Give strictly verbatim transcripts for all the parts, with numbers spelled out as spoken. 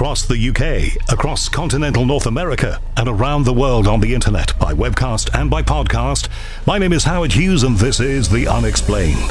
across the U K, across continental North America, and around the world on the internet, by webcast and by podcast. My name is Howard Hughes, and this is The Unexplained.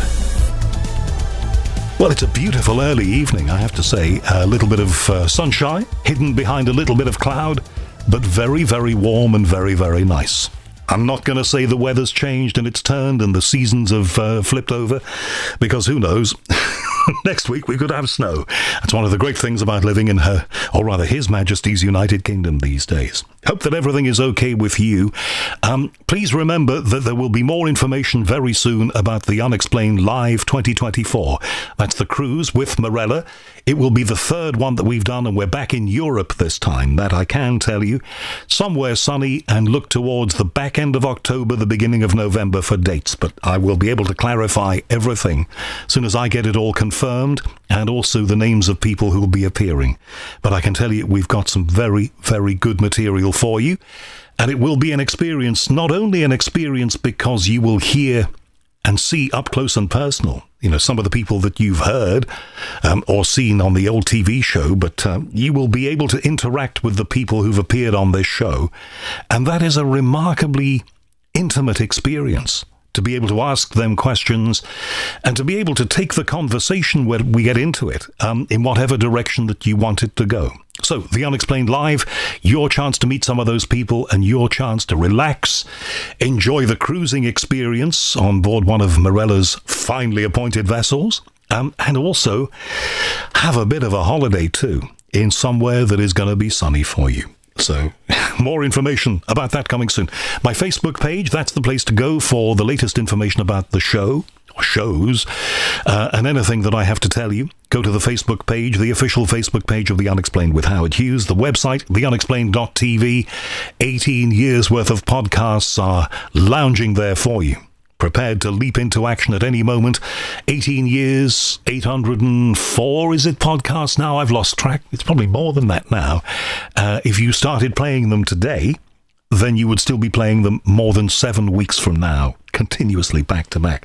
Well, it's a beautiful early evening, I have to say. A little bit of uh, sunshine, hidden behind a little bit of cloud, but very, very warm and very, very nice. I'm not going to say the weather's changed and it's turned and the seasons have uh, flipped over, because who knows? Next week we could have snow. That's one of the great things about living in her, or rather His Majesty's United Kingdom these days. Hope that everything is okay with you. Um, please remember that there will be more information very soon about the Unexplained Live twenty twenty-four. That's the cruise with Marella. It will be the third one that we've done, and we're back in Europe this time. That I can tell you. Somewhere sunny, and look towards the back end of October, the beginning of November for dates. But I will be able to clarify everything as soon as I get it all confirmed, and also the names of people who will be appearing. But I can tell you we've got some very, very good material for you, and it will be an experience, not only an experience because you will hear and see up close and personal, you know, some of the people that you've heard um, or seen on the old T V show, but um, you will be able to interact with the people who've appeared on this show, and that is a remarkably intimate experience. To be able to ask them questions and to be able to take the conversation where we get into it um, in whatever direction that you want it to go. So, The Unexplained Live, your chance to meet some of those people and your chance to relax, enjoy the cruising experience on board one of Marella's finely appointed vessels, um, and also have a bit of a holiday too in somewhere that is going to be sunny for you. So, more information about that coming soon. My Facebook page, that's the place to go for the latest information about the show, or shows, uh, and anything that I have to tell you. Go to the Facebook page, the official Facebook page of The Unexplained with Howard Hughes, the website, the unexplained dot t v. eighteen years worth of podcasts are lounging there for you, prepared to leap into action at any moment. eighteen years, eight hundred four, is it, podcasts now? I've lost track. It's probably more than that now. Uh, if you started playing them today, then you would still be playing them more than seven weeks from now, continuously back to back.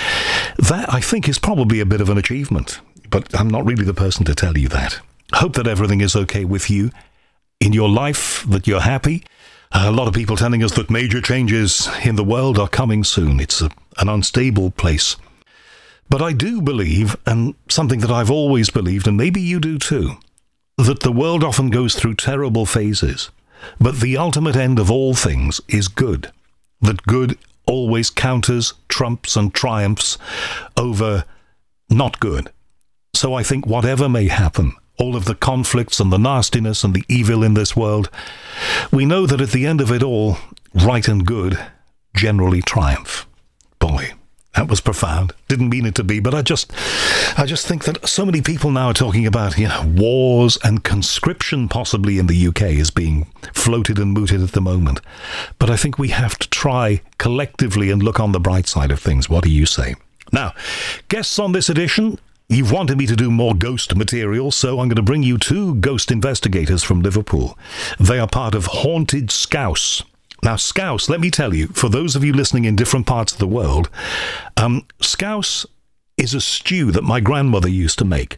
That, I think, is probably a bit of an achievement, but I'm not really the person to tell you that. Hope that everything is okay with you in your life, that you're happy. A lot of people telling us that major changes in the world are coming soon. It's a, an unstable place. But I do believe, and something that I've always believed, and maybe you do too, that the world often goes through terrible phases, but the ultimate end of all things is good. That good always counters, trumps, and triumphs over not good. So I think whatever may happen, all of the conflicts and the nastiness and the evil in this world, we know that at the end of it all, right and good generally triumph. Boy, that was profound. Didn't mean it to be, but I just I just think that so many people now are talking about, you know, wars and conscription possibly in the U K is being floated and mooted at the moment. But I think we have to try collectively and look on the bright side of things. What do you say? Now, guests on this edition, you've wanted me to do more ghost material, so I'm going to bring you two ghost investigators from Liverpool. They are part of Haunted Scouse. Now, Scouse, let me tell you, for those of you listening in different parts of the world, um, Scouse is a stew that my grandmother used to make.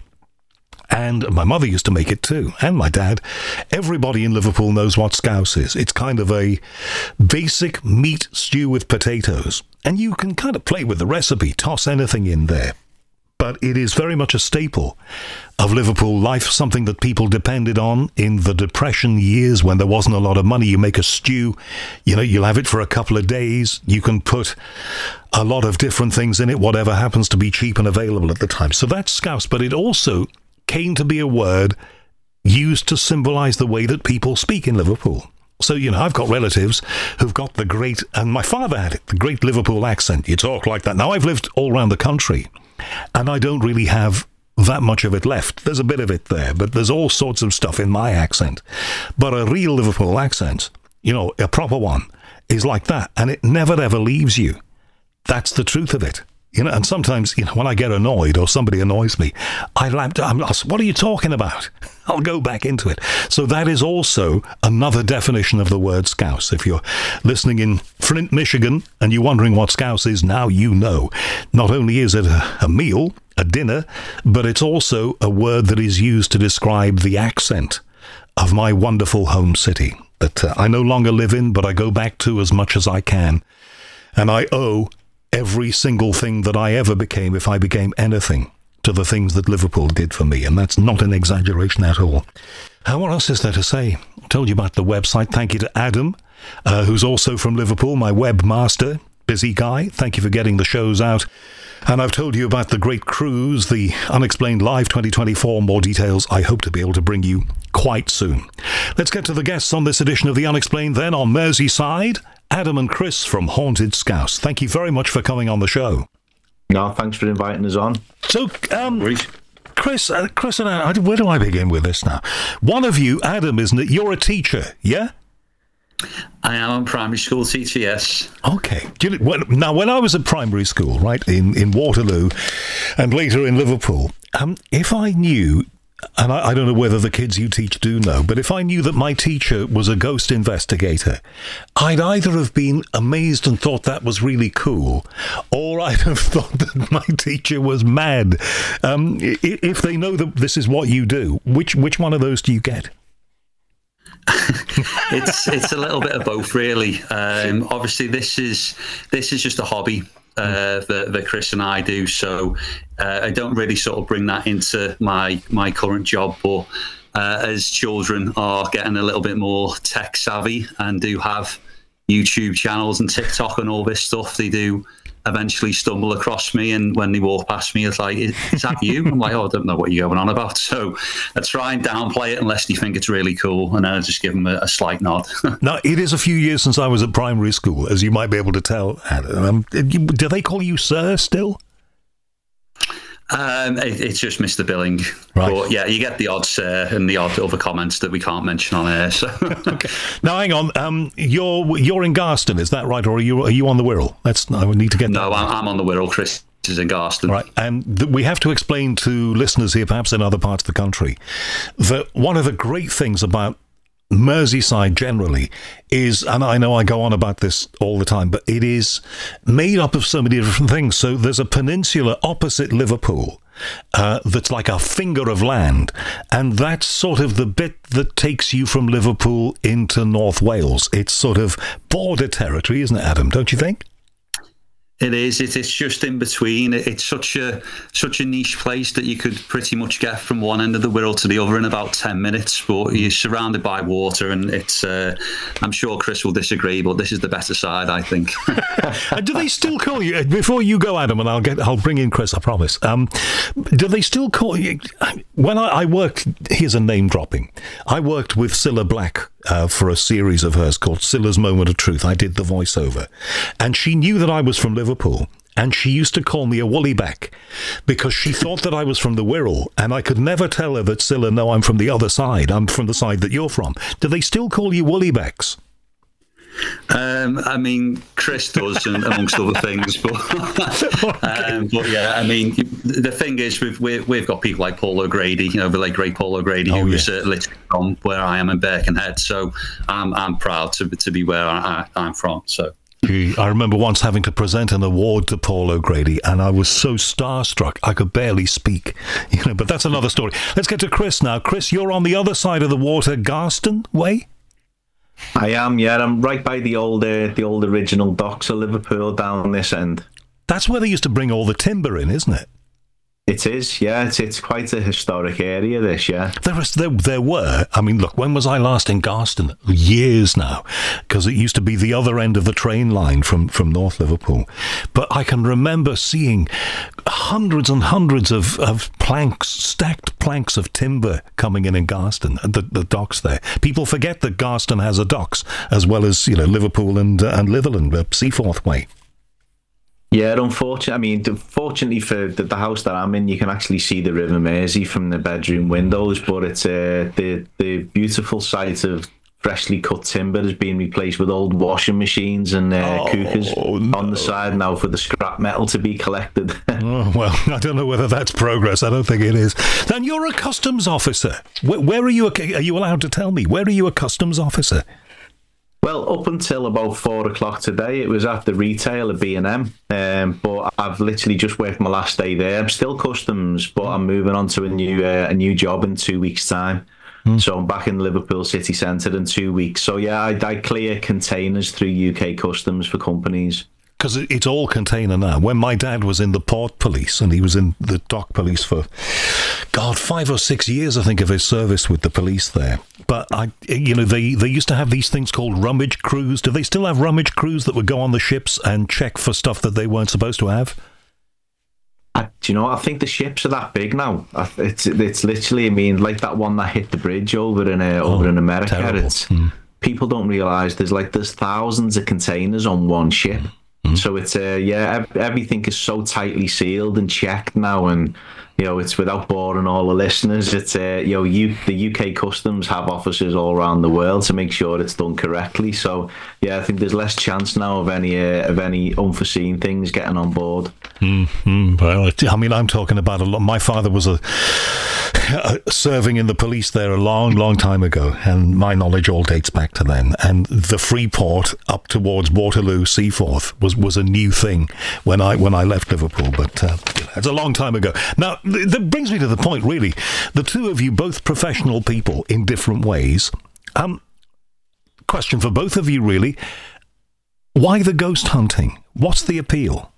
And my mother used to make it too, and my dad. Everybody in Liverpool knows what Scouse is. It's kind of a basic meat stew with potatoes. And you can kind of play with the recipe, toss anything in there. But it is very much a staple of Liverpool life, something that people depended on in the Depression years when there wasn't a lot of money. You make a stew, you know, you'll have it for a couple of days. You can put a lot of different things in it, whatever happens to be cheap and available at the time. So that's Scouse, but it also came to be a word used to symbolize the way that people speak in Liverpool. So, you know, I've got relatives who've got the great, and my father had it, the great Liverpool accent. You talk like that. Now, I've lived all around the country, and I don't really have that much of it left. There's a bit of it there, but there's all sorts of stuff in my accent. But a real Liverpool accent, you know, a proper one, is like that, and it never ever leaves you. That's the truth of it. You know, and sometimes, you know, when I get annoyed or somebody annoys me, I lamp, I'm lost. What are you talking about? I'll go back into it. So that is also another definition of the word scouse. If you're listening in Flint, Michigan, and you're wondering what scouse is, now you know. Not only is it a, a meal, a dinner, but it's also a word that is used to describe the accent of my wonderful home city that uh, I no longer live in, but I go back to as much as I can. And I owe every single thing that I ever became, if I became anything, to the things that Liverpool did for me. And that's not an exaggeration at all. Uh, what else is there to say? I told you about the website. Thank you to Adam, uh, who's also from Liverpool, my webmaster. Busy guy. Thank you for getting the shows out. And I've told you about the great cruise, the Unexplained Live twenty twenty-four. More details I hope to be able to bring you quite soon. Let's get to the guests on this edition of The Unexplained then. On Merseyside, Adam and Chris from Haunted Scouse. Thank you very much for coming on the show. No, thanks for inviting us on. So, um, Chris, uh, Chris and I, where do I begin with this now? One of you, Adam, isn't it? You're a teacher, yeah? I am a primary school teacher, yes. Okay. Do you, well, now, when I was at primary school, right, in, in Waterloo and later in Liverpool, um, if I knew, and I, I don't know whether the kids you teach do know, but if I knew that my teacher was a ghost investigator, I'd either have been amazed and thought that was really cool, or I'd have thought that my teacher was mad. Um, if they know that this is what you do, which which one of those do you get? it's it's a little bit of both, really. Um, obviously, this is this is just a hobby uh, that, that Chris and I do, so uh, I don't really sort of bring that into my my current job. But uh, as children are getting a little bit more tech savvy and do have YouTube channels and TikTok and all this stuff, they do eventually stumble across me, and when they walk past me, it's like, is, is that you? I'm like, oh, I don't know what you're going on about. So I try and downplay it unless you think it's really cool, and then I just give them a, a slight nod. Now, it is a few years since I was at primary school, as you might be able to tell. Um, do they call you sir still? Um, it, it's just Mister Billing. Right. But yeah, you get the odd sir and the odd other comments that we can't mention on air. So. Okay. Now, hang on. Um, you're you're in Garston, is that right, or are you are you on the Wirral? That's I would need to get. No, that I'm, right. I'm on the Wirral. Chris is in Garston. Right, and th- we have to explain to listeners here, perhaps in other parts of the country, that one of the great things about Merseyside generally is, and I know I go on about this all the time, but it is made up of so many different things. So there's a peninsula opposite Liverpool uh, that's like a finger of land, and that's sort of the bit that takes you from Liverpool into North Wales. It's sort of border territory, isn't it, Adam? Don't you think? It is. It is just in between. It's such a such a niche place that you could pretty much get from one end of the Wirral to the other in about ten minutes. But you're surrounded by water, and it's. Uh, I'm sure Chris will disagree, but this is the better side, I think. Do they still call you before you go, Adam? And I'll get. I'll bring in Chris. I promise. Um, do they still call you? When I, I worked, here's a name dropping. I worked with Cilla Black. Uh, for a series of hers called Cilla's Moment of Truth. I did the voiceover. And she knew that I was from Liverpool, and she used to call me a woollyback because she thought that I was from the Wirral, and I could never tell her that, Cilla, no, I'm from the other side. I'm from the side that you're from. Do they still call you woollybacks? Um, I mean, Chris does, and amongst other things, but um, but yeah, I mean, the thing is, we've we've, we've got people like Paul O'Grady, you know, the late great Paul O'Grady, oh, who yeah. is uh, literally from where I am in Birkenhead. So I'm I'm proud to to be where I, I'm from. So. I remember once having to present an award to Paul O'Grady, and I was so starstruck I could barely speak. You know, but that's another story. Let's get to Chris now. Chris, you're on the other side of the water, Garston way. I am, yeah. I'm right by the old, uh, the old original docks of Liverpool down this end. That's where they used to bring all the timber in, isn't it? It is, yeah. It's it's quite a historic area, this, yeah. There was, there, there were. I mean, look, when was I last in Garston? Years now, because it used to be the other end of the train line from, from North Liverpool. But I can remember seeing hundreds and hundreds of, of planks, stacked planks of timber coming in in Garston, the, the docks there. People forget that Garston has a docks, as well as, you know, Liverpool and, uh, and Litherland, uh, Seaforth Way. Yeah, unfortunately, I mean, fortunately for the, the house that I'm in, you can actually see the River Mersey from the bedroom windows, but it's uh, the the beautiful sight of freshly cut timber has been replaced with old washing machines and uh, oh, cookers no. on the side now for the scrap metal to be collected. Oh, well, I don't know whether that's progress. I don't think it is. Then you're a customs officer. Where, where are you? A, are you allowed to tell me? Where are you a customs officer? Well, up until about four o'clock today, it was at the retail at B and M, um, but I've literally just worked my last day there. I'm still customs, but I'm moving on to a new uh, a new job in two weeks' time. Mm. So I'm back in Liverpool city centre in two weeks. So yeah, I, I clear containers through U K customs for companies. Because it's all container now. When my dad was in the port police, and he was in the dock police for, God, five or six years, I think, of his service with the police there. But, I, you know, they, they used to have these things called rummage crews. Do they still have rummage crews that would go on the ships and check for stuff that they weren't supposed to have? I, do you know what? I think the ships are that big now. It's it's literally, I mean, like that one that hit the bridge over in uh, over oh, in America. Terrible. It's mm. People don't realise there's like there's thousands of containers on one ship. So it's uh, yeah, everything is so tightly sealed and checked now, and you know, it's without boring all the listeners. It's uh, you know, U- the U K Customs have offices all around the world to make sure it's done correctly. So yeah, I think there's less chance now of any uh, of any unforeseen things getting on board. Mm-hmm. Well, I mean, I'm talking about a lot. My father was a serving in the police there a long, long time ago, and my knowledge all dates back to then. And the Freeport up towards Waterloo, Seaforth was, was a new thing when I when I left Liverpool. But uh, it's a long time ago. Now, th- that brings me to the point, really. The two of you, both professional people in different ways. Um, question for both of you, really. Why the ghost hunting? What's the appeal?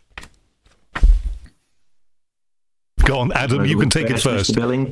Go on, Adam, you can take it first. um,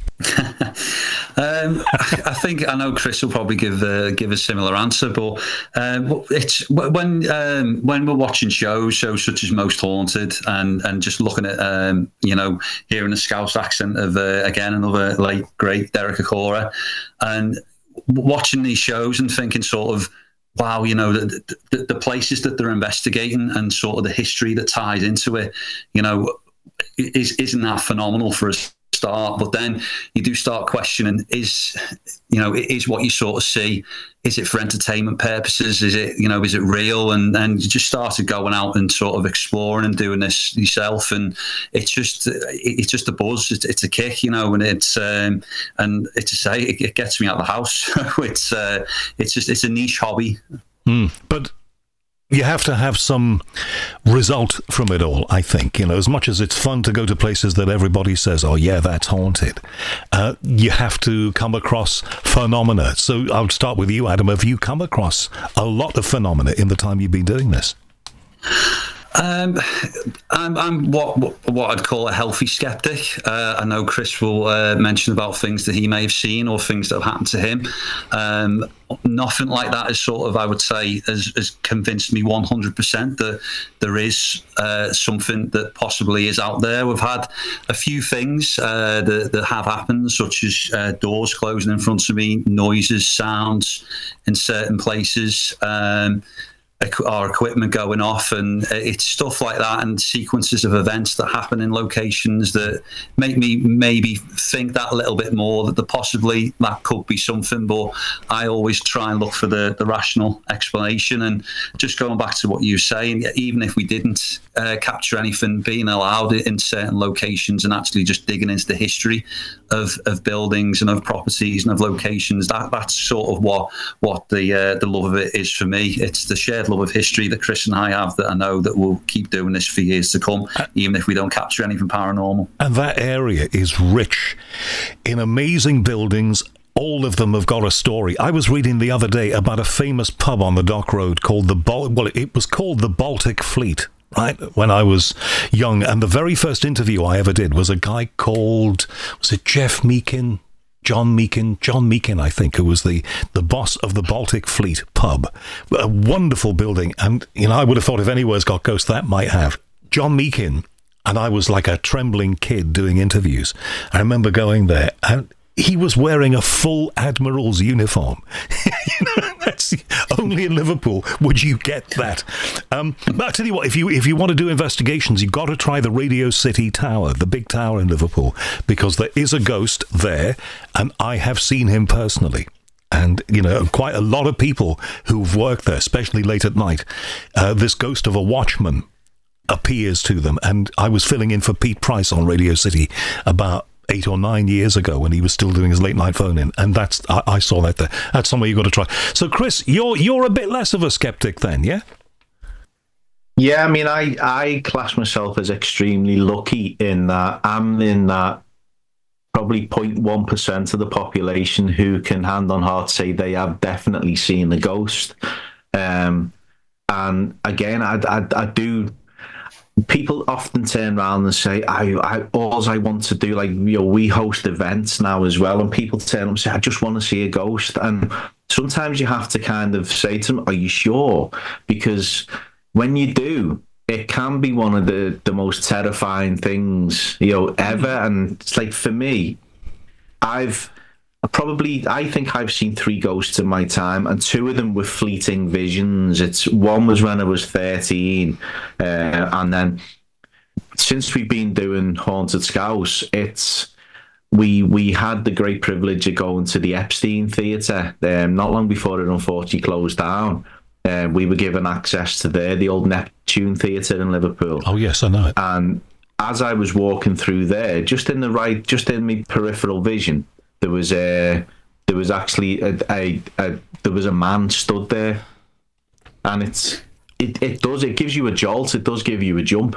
I think I know Chris will probably give uh, give a similar answer, but um, it's when um, when we're watching shows, shows such as Most Haunted, and and just looking at um, you know, hearing the Scouse accent of uh, again another late great Derek Acorah, and watching these shows and thinking sort of, wow, you know, the, the, the places that they're investigating and sort of the history that ties into it, you know, is, isn't that phenomenal for a start? But then you do start questioning, is, you know, is what you sort of see, is it for entertainment purposes? Is it, you know, is it real? And and you just started going out and sort of exploring and doing this yourself. And it's just, it's just a buzz. It's, it's a kick, you know, and it's, um, and it's to say, it, it gets me out of the house. it's, uh, it's just, it's a niche hobby. Mm, but you have to have some result from it all, I think. You know, as much as it's fun to go to places that everybody says, oh, yeah, that's haunted, uh, you have to come across phenomena. So I'll start with you, Adam. Have you come across a lot of phenomena in the time you've been doing this? Um, I'm, I'm what what I'd call a healthy skeptic. Uh, I know Chris will uh, mention about things that he may have seen or things that have happened to him. Um, nothing like that is sort of, I would say, has, has convinced me one hundred percent that there is uh, something that possibly is out there. We've had a few things uh, that, that have happened, such as uh, doors closing in front of me, noises, sounds in certain places. Um, our equipment going off, and it's stuff like that, and sequences of events that happen in locations that make me maybe think that a little bit more, that the possibly that could be something. But I always try and look for the, the rational explanation. And just going back to what you were saying, even if we didn't uh, capture anything, being allowed it in certain locations and actually just digging into the history of, of buildings and of properties and of locations, that that's sort of what what the uh, the love of it is for me. It's the shared love of history that Chris and I have, that I know that we'll keep doing this for years to come, even if we don't capture anything paranormal. And that area is rich in amazing buildings. All of them have got a story. I was reading the other day about a famous pub on the Dock Road called the Bal- well, it was called the Baltic Fleet, right, when I was young. And the very first interview I ever did was a guy called, was it Jeff Meakin? John Meakin, John Meakin, I think, who was the, the boss of the Baltic Fleet pub. A wonderful building. And, you know, I would have thought if anywhere's got ghosts, that might have. John Meakin, and I was like a trembling kid doing interviews. I remember going there, and he was wearing a full Admiral's uniform. You know, that's only in Liverpool would you get that. Um, but I tell you what, if you if you want to do investigations, you've got to try the Radio City Tower, the big tower in Liverpool, because there is a ghost there, and I have seen him personally. And, you know, quite a lot of people who've worked there, especially late at night, uh, this ghost of a watchman appears to them. And I was filling in for Pete Price on Radio City about eight or nine years ago when he was still doing his late night phone in, and that's I, I saw that there. That's somewhere you've got to try. So, Chris, you're you're a bit less of a skeptic then, yeah? Yeah, I mean, I I class myself as extremely lucky in that I'm in that probably zero point one percent of the population who can hand on heart say they have definitely seen a ghost. Um, and again, I, I, I do. People often turn around and say, I, I, all I want to do, like, you know, we host events now as well, and people turn up and say, I just want to see a ghost. And sometimes you have to kind of say to them, are you sure? Because when you do, it can be one of the, the most terrifying things, you know, ever. And it's like, for me, I've probably, I think I've seen three ghosts in my time, and two of them were fleeting visions. It's one was when I was thirteen, uh, and then since we've been doing Haunted Scouse, it's we we had the great privilege of going to the Epstein Theatre um, not long before it unfortunately closed down. Uh, we were given access to there, the old Neptune Theatre in Liverpool. Oh yes, I know it. And as I was walking through there, just in the right, just in my peripheral vision, there was a, there was actually a, a, a there was a man stood there, and it's it, it does it gives you a jolt. It does give you a jump.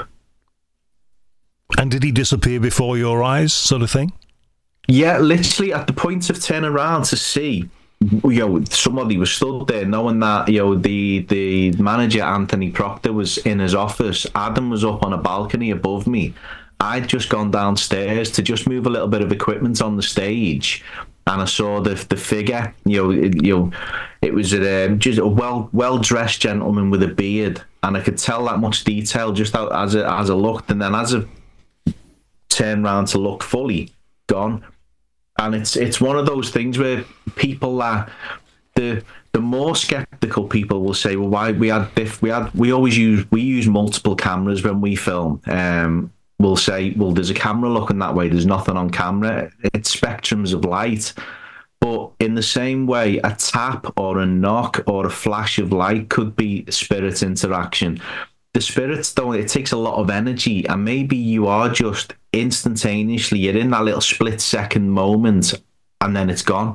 And did he disappear before your eyes, sort of thing? Yeah, literally at the point of turning around to see, you know, somebody was stood there, knowing that, you know, the the manager Anthony Proctor was in his office. Adam was up on a balcony above me. I'd just gone downstairs to just move a little bit of equipment on the stage, and I saw the the figure. You know, it, you know, it was a, um, just a well well dressed gentleman with a beard, and I could tell that much detail just out as I, as I looked, and then as I turned round to look fully, gone. And it's it's one of those things where people are the the more skeptical people will say, well, why we had diff, we had we always use we use multiple cameras when we film. Um, we'll say, well, there's a camera looking that way, there's nothing on camera. It's spectrums of light. But in the same way, a tap or a knock or a flash of light could be spirit interaction. The spirits don't, it takes a lot of energy, and maybe you are just instantaneously, you're in that little split second moment, and then it's gone.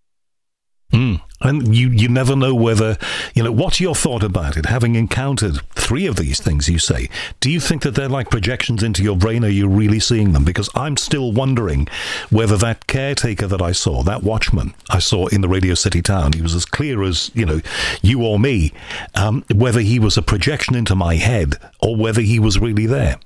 Mm. And you, you never know whether, you know, what's your thought about it? Having encountered three of these things, you say, do you think that they're like projections into your brain? Are you really seeing them? Because I'm still wondering whether that caretaker that I saw, that watchman I saw in the Radio City Town, he was as clear as, you know, you or me, um, whether he was a projection into my head or whether he was really there.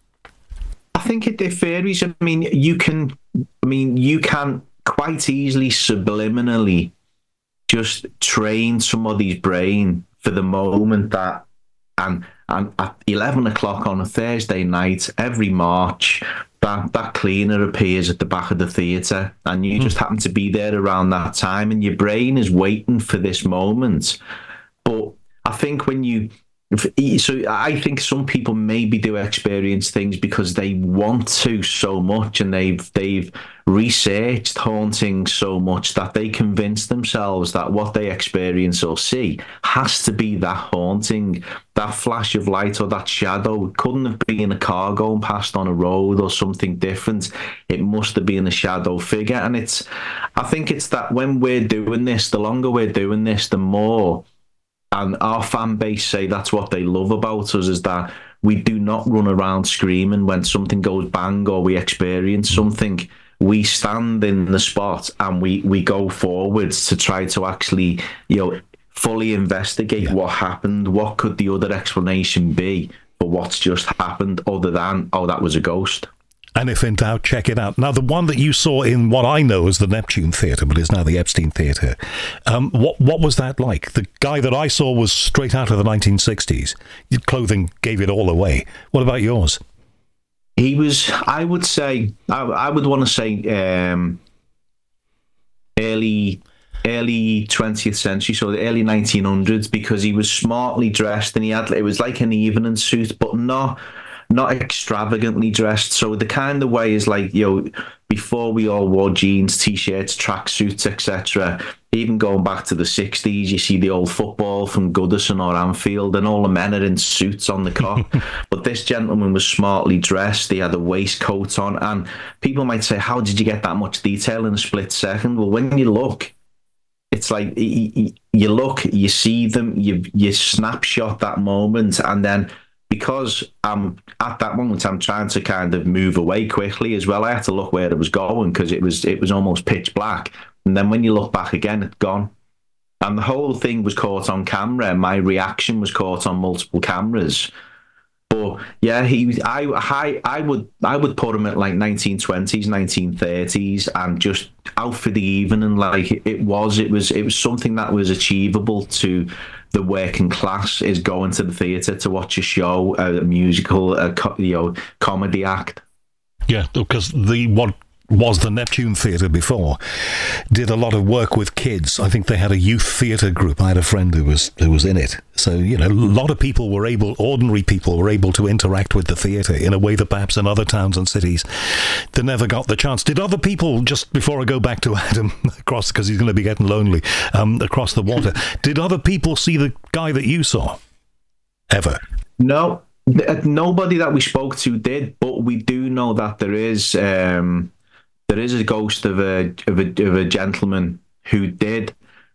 I think it, it varies. I mean, you can, I mean, you can quite easily subliminally just train somebody's brain for the moment that, and and at eleven o'clock on a Thursday night every March, that that cleaner appears at the back of the theatre, and you mm. just happen to be there around that time, and your brain is waiting for this moment. But I think when you, so I think some people maybe do experience things because they want to so much, and they've they've researched hauntings so much that they convince themselves that what they experience or see has to be that haunting, that flash of light or that shadow. It couldn't have been a car going past on a road or something different. It must have been a shadow figure. And it's, I think it's that when we're doing this, the longer we're doing this, the more, and our fan base say that's what they love about us, is that we do not run around screaming when something goes bang or we experience something. We stand in the spot and we, we go forwards to try to actually, you know, fully investigate yeah. what happened. What could the other explanation be for what's just happened other than, oh, that was a ghost? And if in doubt, check it out. Now, the one that you saw in what I know as the Neptune Theatre, but is now the Epstein Theatre, um, what what was that like? The guy that I saw was straight out of the nineteen sixties. His clothing gave it all away. What about yours? He was, I would say, I, I would want to say um, early early twentieth century, so the early nineteen hundreds, because he was smartly dressed and he had, it was like an evening suit, but not not extravagantly dressed. So the kind of way is like, you know, before we all wore jeans, t-shirts, tracksuits, et cetera. Even going back to the sixties, you see the old football from Goodison or Anfield, and all the men are in suits on the cop. But this gentleman was smartly dressed. He had a waistcoat on, and people might say, how did you get that much detail in a split second? Well, when you look, it's like you look, you see them, you you snapshot that moment, and then because I'm at that moment, I'm trying to kind of move away quickly as well. I had to look where it was going because it was it was almost pitch black. And then when you look back again, it's gone. And the whole thing was caught on camera. My reaction was caught on multiple cameras. But yeah, he, I, I, I would, I would put him at like nineteen twenties, nineteen thirties, and just out for the evening. Like it was, it was, it was something that was achievable to the working class. Is going to the theatre to watch a show, a musical, a you know, comedy act. Yeah, because the what was the Neptune Theatre before did a lot of work with kids. I think they had a youth theatre group. I had a friend who was who was in it. So, you know, a lot of people were able, ordinary people were able to interact with the theatre in a way that perhaps in other towns and cities they never got the chance. Did other people, just before I go back to Adam, across, because he's going to be getting lonely, um, across the water, did other people see the guy that you saw? Ever? No, nobody that we spoke to did, but we do know that there is... Um, There is a ghost of a, of a of a gentleman who did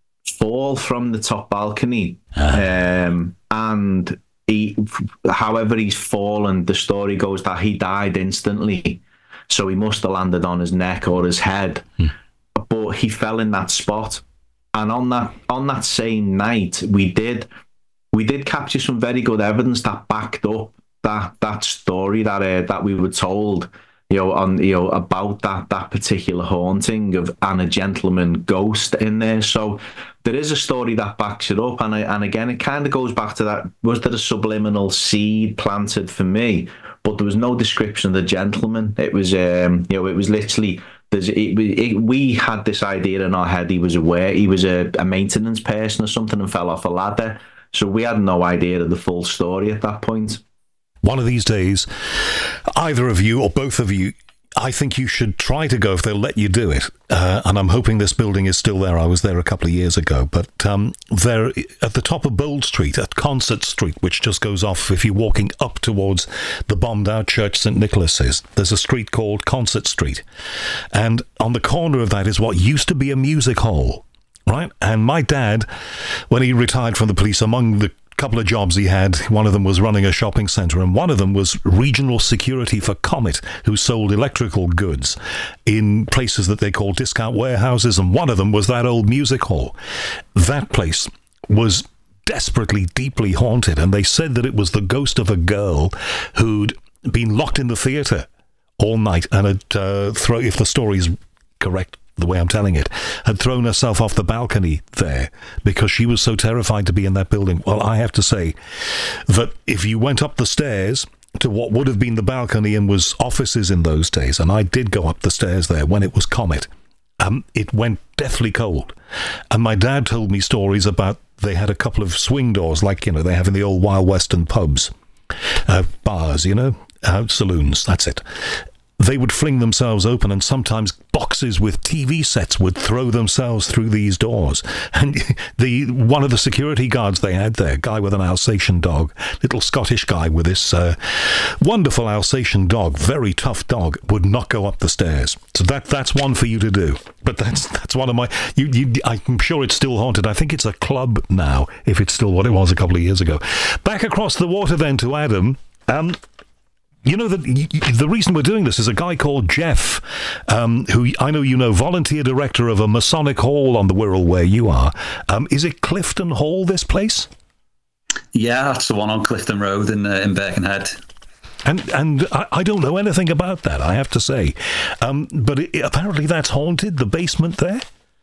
fall from the top balcony, ah. um, and he, however he's fallen, the story goes that he died instantly, so he must have landed on his neck or his head, hmm. but he fell in that spot, and on that on that same night we did we did capture some very good evidence that backed up that that story that uh, that we were told. You know, on you know about that that particular haunting of and a gentleman ghost in there. So there is a story that backs it up, and I, and again, it kind of goes back to that. Was there a subliminal seed planted for me? But there was no description of the gentleman. It was, um, you know, it was literally. There's it, it, we had this idea in our head. He was aware he was a, a maintenance person or something and fell off a ladder. So we had no idea of the full story at that point. One of these days, either of you or both of you, I think you should try to go if they'll let you do it. Uh, and I'm hoping this building is still there. I was there a couple of years ago. But um, there, at the top of Bold Street, at Concert Street, which just goes off if you're walking up towards the bombed-out church Saint Nicholas's, there's a street called Concert Street. And on the corner of that is what used to be a music hall, right? And my dad, when he retired from the police, among the couple of jobs he had, one of them was running a shopping centre, and one of them was regional security for Comet, who sold electrical goods in places that they call discount warehouses, and one of them was that old music hall. That place was desperately, deeply haunted, and they said that it was the ghost of a girl who'd been locked in the theatre all night and had uh, thrown, if the story's correct, the way I'm telling it, had thrown herself off the balcony there because she was so terrified to be in that building. Well, I have to say that if you went up the stairs to what would have been the balcony and was offices in those days, and I did go up the stairs there when it was Comet, um, it went deathly cold. And my dad told me stories about they had a couple of swing doors like, you know, they have in the old Wild Western pubs, uh, bars, you know, uh, saloons, that's it. They would fling themselves open, and sometimes boxes with T V sets would throw themselves through these doors. And the one of the security guards they had there, guy with an Alsatian dog, little Scottish guy with this uh, wonderful Alsatian dog, very tough dog, would not go up the stairs. So that that's one for you to do. But that's that's one of my. You, you, I'm sure it's still haunted. I think it's a club now, if it's still what it was a couple of years ago. Back across the water then to Adam. Um. You know, the, the reason we're doing this is a guy called Jeff, um, who I know you know, volunteer director of a Masonic Hall on the Wirral where you are. Um, is it Clifton Hall, this place? Yeah, that's the one on Clifton Road in, uh, in Birkenhead. And and I, I don't know anything about that, I have to say. Um, but it, apparently that's haunted, the basement there?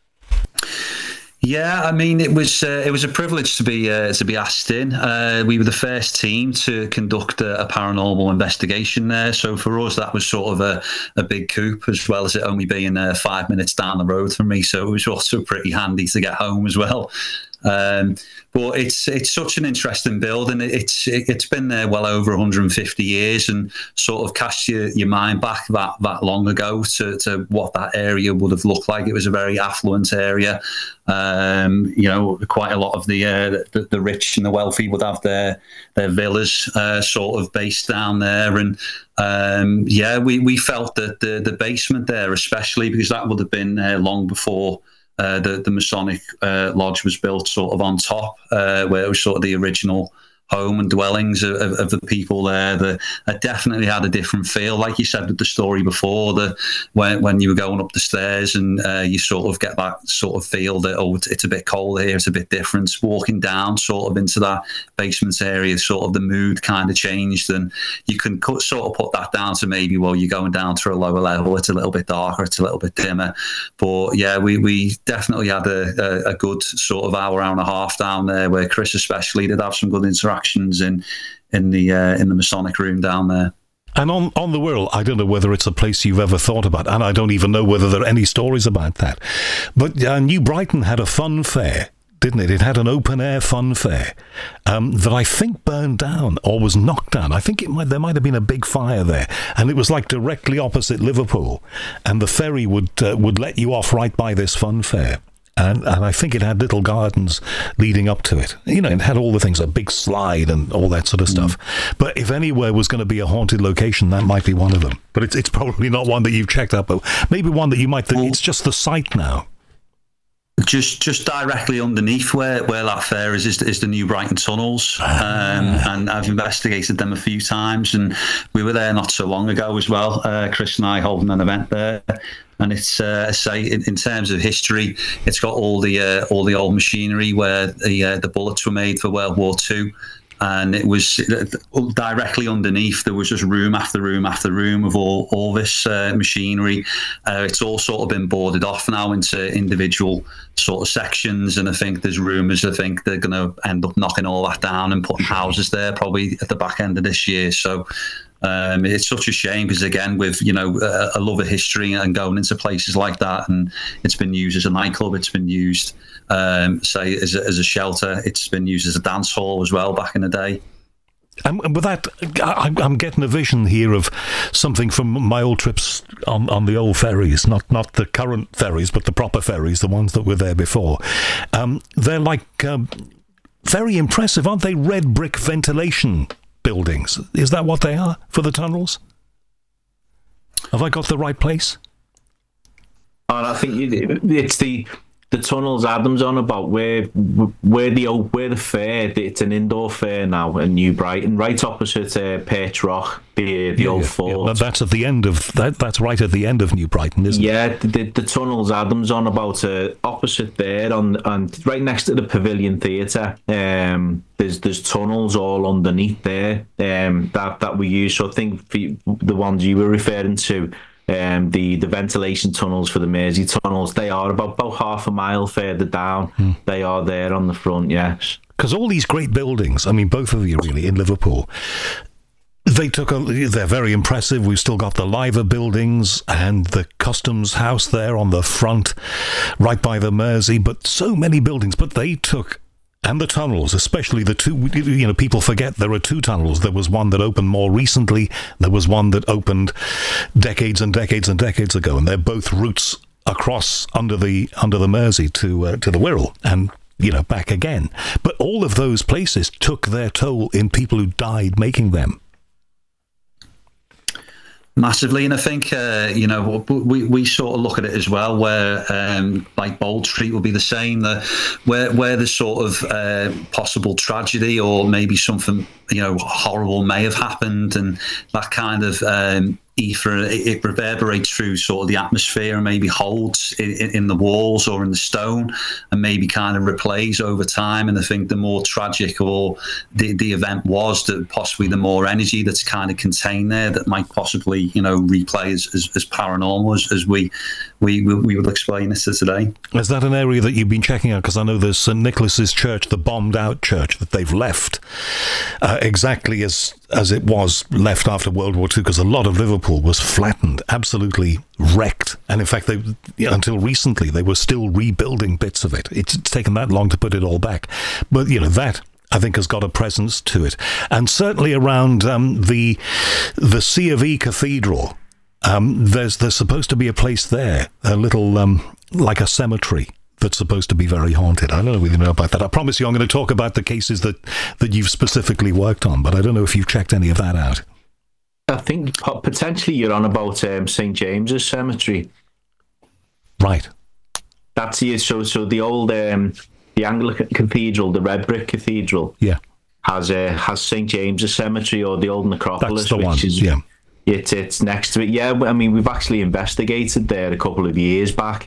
Yeah, I mean, it was uh, it was a privilege to be uh, to be asked in. Uh, we were the first team to conduct a, a paranormal investigation there. So for us, that was sort of a, a big coup, as well as it only being uh, five minutes down the road from me. So it was also pretty handy to get home as well. Um, but it's it's such an interesting building. It's it's been there well over one hundred fifty years, and sort of cast your, your mind back that, that long ago to, to what that area would have looked like. It was a very affluent area. Um, you know, quite a lot of the, uh, the the rich and the wealthy would have their their villas uh, sort of based down there, and um, yeah, we we felt that the the basement there, especially because that would have been uh, long before. Uh, the, the Masonic uh, Lodge was built sort of on top, uh, where it was sort of the original home and dwellings of, of, of the people there. The, it definitely had a different feel, like you said with the story before. The when when you were going up the stairs and uh, you sort of get that sort of feel that oh, it's, it's a bit cold here, it's a bit different. Walking down sort of into that basement area, sort of the mood kind of changed, and you can cut, sort of put that down to maybe well, you're going down to a lower level. It's a little bit darker, it's a little bit dimmer, but yeah, we we definitely had a, a, a good sort of hour, hour and a half down there, where Chris especially did have some good interaction in in the uh, in the Masonic room down there. And on, on the Wirral, I don't know whether it's a place you've ever thought about, and I don't even know whether there are any stories about that. But uh, New Brighton had a fun fair, didn't it? It had an open-air fun fair um, that I think burned down or was knocked down. I think it might, there might have been a big fire there, and it was like directly opposite Liverpool, and the ferry would uh, would let you off right by this fun fair. And, and I think it had little gardens leading up to it. You know, it had all the things, a big slide and all that sort of stuff. Mm. But if anywhere was going to be a haunted location, that might be one of them. But it's it's probably not one that you've checked up. But maybe one that you might think, well, it's just the site now. Just just directly underneath where, where that fair is, is, is the New Brighton tunnels. Um, and I've investigated them a few times. And we were there not so long ago as well. Uh, Chris and I holding an event there. And it's, uh, I say, in, in terms of history, it's got all the uh, all the old machinery where the uh, the bullets were made for World War Two, and it was directly underneath. There was just room after room after room of all all this uh, machinery. Uh, it's all sort of been boarded off now into individual sort of sections, and I think there's rumours. I think they're going to end up knocking all that down and putting houses there probably at the back end of this year. So. Um, it's such a shame because, again, with, you know, a, a love of history and going into places like that, and it's been used as a nightclub, it's been used, um, say, as a, as a shelter, it's been used as a dance hall as well back in the day. And with that, I'm getting a vision here of something from my old trips on, on the old ferries, not not the current ferries, but the proper ferries, the ones that were there before. Um, they're like um, very impressive, aren't they? Red brick ventilation buildings. Is that what they are for the tunnels? Have I got the right place? And I think it's the the tunnels Adam's on about, where where the where the fair, it's an indoor fair now in New Brighton, right opposite uh, Perch Rock, the the yeah, old yeah, fort. Yeah. That's at the end of that. That's right at the end of New Brighton, isn't yeah, it? Yeah, the, the tunnels Adam's on about, uh, opposite there, on and right next to the Pavilion Theatre. Um, there's there's tunnels all underneath there um, that that we use. So I think the, the ones you were referring to. Um, the, the ventilation tunnels for the Mersey tunnels, they are about, about half a mile further down. Hmm. They are there on the front, yes. Because all these great buildings, I mean, both of you really, in Liverpool, they took a, they're very impressive. We've still got the Liver buildings and the Customs House there on the front, right by the Mersey, but so many buildings. But they took... And the tunnels, especially the two, you know, people forget there are two tunnels. There was one that opened more recently. There was one that opened decades and decades and decades ago. And they're both routes across under the under the Mersey to uh, to the Wirral and, you know, back again. But all of those places took their toll in people who died making them. Massively, and I think uh, you know we we sort of look at it as well, where um, like Bold Street will be the same. The where where the sort of uh, possible tragedy or maybe something, you know, horrible may have happened, and that kind of um, ether, it, it reverberates through sort of the atmosphere and maybe holds in, in the walls or in the stone, and maybe kind of replays over time. And I think the more tragic or the, the event was, that possibly the more energy that's kind of contained there that might possibly, you know, replay as, as, as paranormal as, as we, we we would explain it to today. Is that an area that you've been checking out? Because I know there's Saint Nicholas's Church, the bombed out church that they've left uh, exactly as as it was left after World War Two, because a lot of Liverpool was flattened, absolutely wrecked. And in fact, they, you know, until recently, they were still rebuilding bits of it. It's, it's taken that long to put it all back. But, you know, that, I think, has got a presence to it. And certainly around um, the the C of E Cathedral, um, there's there's supposed to be a place there, a little, um, like a cemetery, that's supposed to be very haunted. I don't know whether you know about that. I promise you I'm going to talk about the cases that, that you've specifically worked on, but I don't know if you've checked any of that out. I think potentially you're on about um, Saint James's Cemetery. Right. That's it. So, so the old, um, the Anglican Cathedral, the red brick cathedral, yeah, has uh, has Saint James's Cemetery, or the old necropolis, That's the which one. is Yeah. It's it's next to it. Yeah, I mean, we've actually investigated there a couple of years back.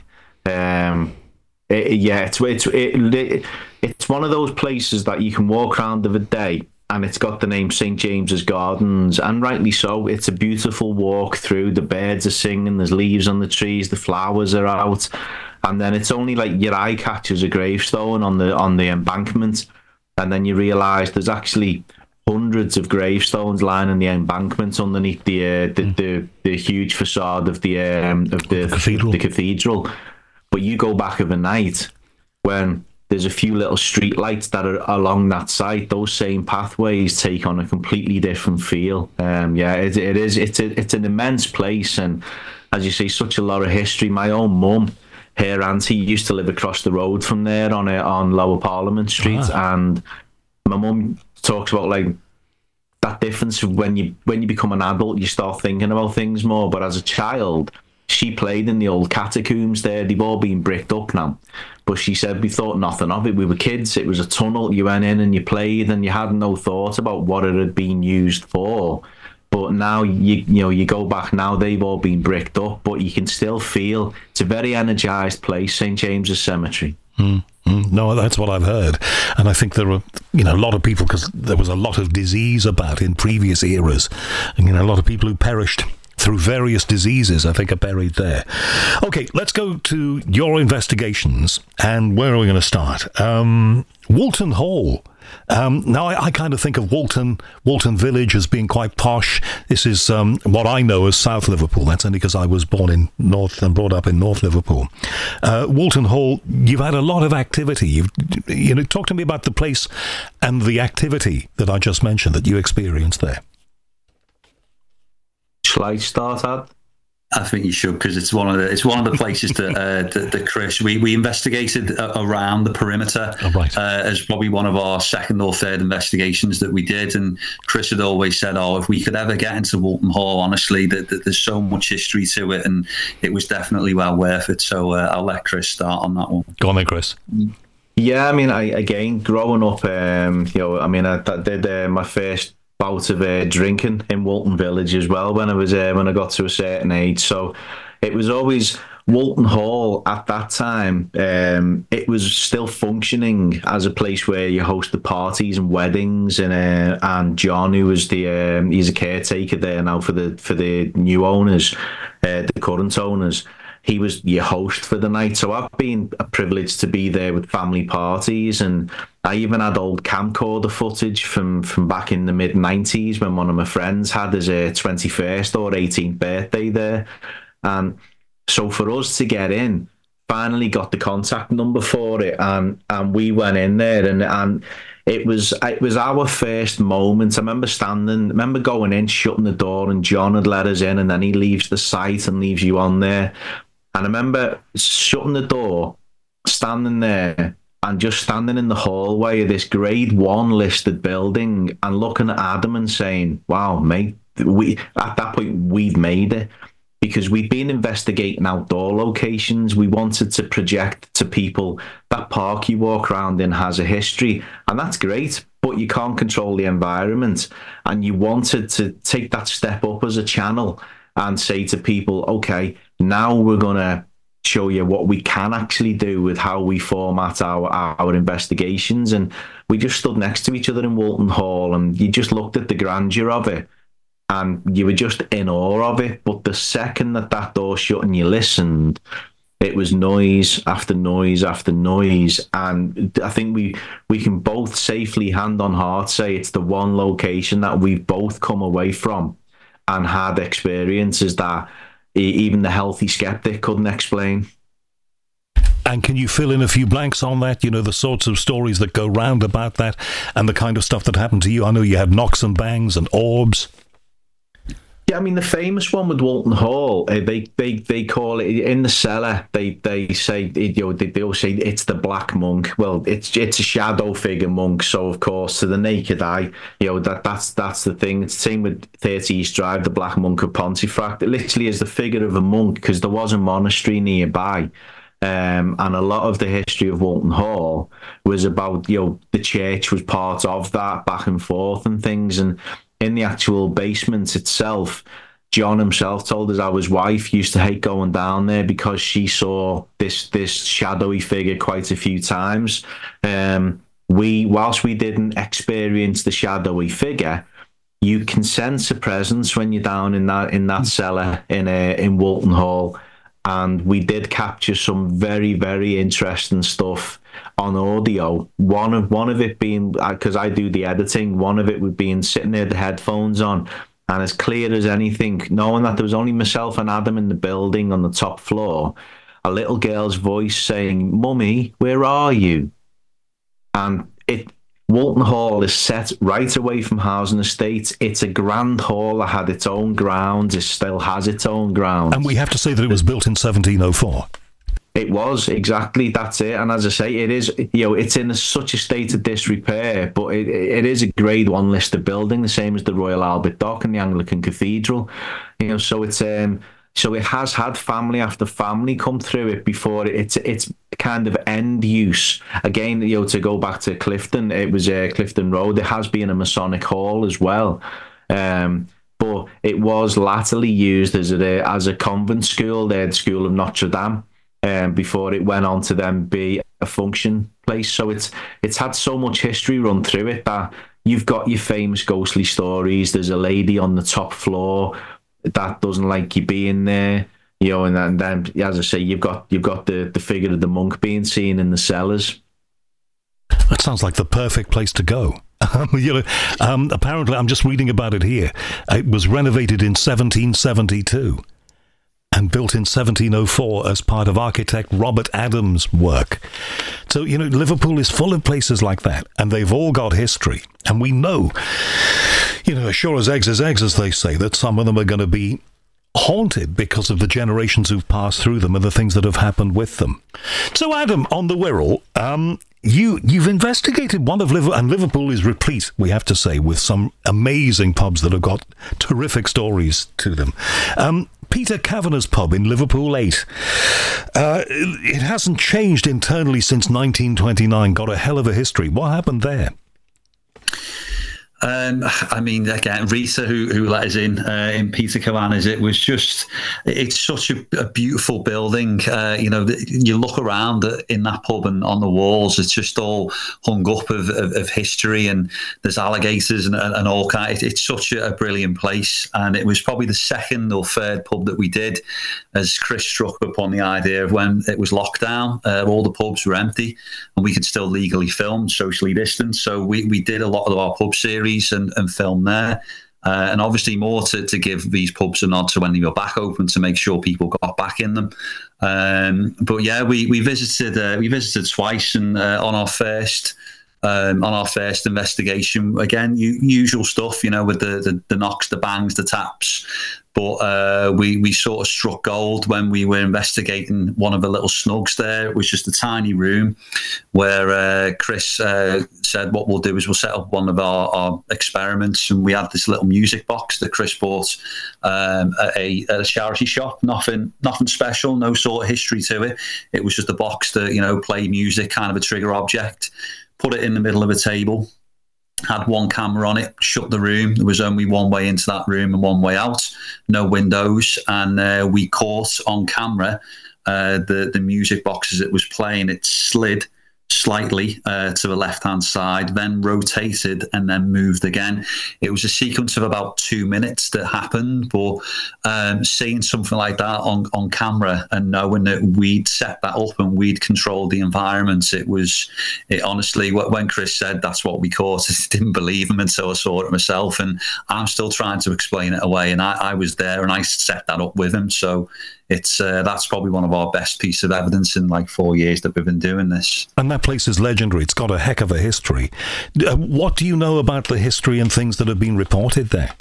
Um, it, yeah, it's it's it, it, it's one of those places that you can walk around of a day, and it's got the name Saint James's Gardens, and rightly so. It's a beautiful walk through. The birds are singing. There's leaves on the trees. The flowers are out, and then it's only like your eye catches a gravestone on the on the embankment, and then you realise there's actually hundreds of gravestones lining the embankment underneath the uh, the, mm. the the huge facade of the um, of the, the cathedral. the cathedral. But you go back of a night when there's a few little street lights that are along that site. Those same pathways take on a completely different feel. Um, yeah, it, it is. It's a, it's an immense place, and as you say, such a lot of history. My own mum, her auntie, used to live across the road from there on a, on Lower Parliament Street, ah. and my mum talks about like that difference of when you when you become an adult, you start thinking about things more. But as a child, she played in the old catacombs there. They've all been bricked up now, but she said we thought nothing of it. We were kids. It was a tunnel. You went in and you played, and you had no thought about what it had been used for. But now you you know you go back now, they've all been bricked up, but you can still feel it's a very energised place, Saint James's Cemetery. Mm, mm, no, that's what I've heard, and I think there are, you know, a lot of people, because there was a lot of disease about in previous eras, and, you know, a lot of people who perished through various diseases, I think, are buried there. Okay, let's go to your investigations, and where are we going to start? Um, Walton Hall. Um, now, I, I kind of think of Walton, Walton Village as being quite posh. This is um, what I know as South Liverpool. That's only because I was born in North and brought up in North Liverpool. Uh, Walton Hall, you've had a lot of activity. You've, you know, talk to me about the place and the activity that I just mentioned that you experienced there. Shall I start, Ad? I think you should, because it's one of the it's one of the places that uh, that, that Chris we we investigated uh, around the perimeter oh, right. uh, as probably one of our second or third investigations that we did. And Chris had always said, "Oh, if we could ever get into Walton Hall, honestly, that, that there's so much history to it, and it was definitely well worth it." So uh, I'll let Chris start on that one. Go on then, Chris. Yeah, I mean, I again growing up, um, you know, I mean, I, I did uh, my first bout of uh, drinking in Walton Village as well when I was uh, when I got to a certain age. So it was always Walton Hall at that time. Um, it was still functioning as a place where you hosted parties and weddings, and uh, and John, who was the um, he's a caretaker there now for the for the new owners, uh, the current owners. He was your host for the night. So I've been privileged to be there with family parties, and I even had old camcorder footage from, from back in the mid nineties when one of my friends had his uh, twenty-first or eighteenth birthday there. And so for us to get in, finally got the contact number for it, and, and we went in there, and and it was it was our first moment. I remember standing, I remember going in, shutting the door, and John had let us in, and then he leaves the site and leaves you on there. And I remember shutting the door, standing there, and just standing in the hallway of this grade one listed building and looking at Adam and saying, wow, mate, we at that point, we've made it. Because we've been investigating outdoor locations. We wanted to project to people that park you walk around in has a history, and that's great, but you can't control the environment. And you wanted to take that step up as a channel and say to people, okay, now we're going to show you what we can actually do with how we format our, our investigations. And we just stood next to each other in Walton Hall, and you just looked at the grandeur of it, and you were just in awe of it. But the second that that door shut and you listened, it was noise after noise after noise. And I think we we can both safely, hand on heart, say it's the one location that we've both come away from and had experiences that even the healthy skeptic couldn't explain. And can you fill in a few blanks on that? You know, the sorts of stories that go round about that and the kind of stuff that happened to you. I know you had knocks and bangs and orbs. Yeah, I mean, the famous one with Walton Hall, uh, they, they they call it in the cellar. They they say, you know, they, they all say it's the Black Monk. Well, it's it's a shadow figure monk. So of course, to the naked eye, you know, that that's that's the thing. It's the same with thirty East Drive, the Black Monk of Pontefract. It literally is the figure of a monk, because there was a monastery nearby. Um, and a lot of the history of Walton Hall was about, you know, the church was part of that, back and forth and things. And in the actual basement itself, John himself told us how his wife used to hate going down there because she saw this this shadowy figure quite a few times. Um, we, whilst we didn't experience the shadowy figure, you can sense a presence when you're down in that in that cellar in uh, in Walton Hall. And we did capture some very, very interesting stuff on audio. One of one of it being, because I do the editing, one of it would being sitting there, the headphones on, and as clear as anything, knowing that there was only myself and Adam in the building on the top floor, a little girl's voice saying, "Mummy, where are you?" And it Walton Hall is set right away from housing estates. It's a grand hall that had its own grounds. It still has its own grounds. And we have to say that it was built in seventeen oh four. It was, exactly, that's it. And as I say, it is, you know, it's in a, such a state of disrepair, but it, it is a grade one listed building, the same as the Royal Albert Dock and the Anglican Cathedral. You know, so it's um so it has had family after family come through it before it's it's kind of end use. Again, you know, to go back to Clifton, it was uh, Clifton Road. There has been a Masonic hall as well, um, but it was latterly used as a as a convent school, the School of Notre Dame, um, before it went on to then be a function place. So it's it's had so much history run through it that you've got your famous ghostly stories. There's a lady on the top floor that doesn't like you being there, you know, and then, and then as I say, you've got you've got the, the figure of the monk being seen in the cellars. That sounds like the perfect place to go. Um, you know, um, apparently, I'm just reading about it here. It was renovated in seventeen seventy-two and built in seventeen oh four as part of architect Robert Adams' work. So, you know, Liverpool is full of places like that, and they've all got history. And we know, you know, as sure as eggs is eggs, as they say, that some of them are going to be haunted because of the generations who've passed through them and the things that have happened with them. So, Adam, on the Wirral, um, you, you've investigated one of Liverpool, and Liverpool is replete, we have to say, with some amazing pubs that have got terrific stories to them. Um, Peter Kavanagh's pub in Liverpool eight. Uh, it hasn't changed internally since nineteen twenty-nine, got a hell of a history. What happened there? Um, I mean, again, Rita, who who let us in uh, in Peter Kavanagh's, it was just, it's such a, a beautiful building. Uh, you know, you look around in that pub and on the walls, it's just all hung up of, of, of history, and there's alligators and, and all kind. It's such a, a brilliant place, and it was probably the second or third pub that we did, as Chris struck upon the idea of when it was lockdown, uh, all the pubs were empty, and we could still legally film, socially distanced. So we we did a lot of our pub series and, and film there, uh, and obviously more to, to give these pubs a nod to when they were back open, to make sure people got back in them. Um, but yeah, we we visited uh, we visited twice, and uh, on our first um, on our first investigation, again, u- usual stuff, you know, with the, the the knocks, the bangs, the taps. But uh, we, we sort of struck gold when we were investigating one of the little snugs there. It was just a tiny room where uh, Chris uh, said, what we'll do is we'll set up one of our, our experiments. And we had this little music box that Chris bought um, at, a, at a charity shop. Nothing nothing special, no sort of history to it. It was just a box to, you know, play music, kind of a trigger object. Put it in the middle of a table. Had one camera on it, shut the room. There was only one way into that room and one way out, no windows. And uh, we caught on camera uh, the, the music box as it was playing. It slid slightly uh, to the left-hand side, then rotated and then moved again. It was a sequence of about two minutes that happened, but um, seeing something like that on, on camera and knowing that we'd set that up and we'd controlled the environment, it was, it honestly, when Chris said that's what we caught, I didn't believe him until I saw it myself, and I'm still trying to explain it away, and I, I was there and I set that up with him, so it's uh, that's probably one of our best pieces of evidence in like four years that we've been doing this. And that place is legendary. It's got a heck of a history. Uh, what do you know about the history and things that have been reported there?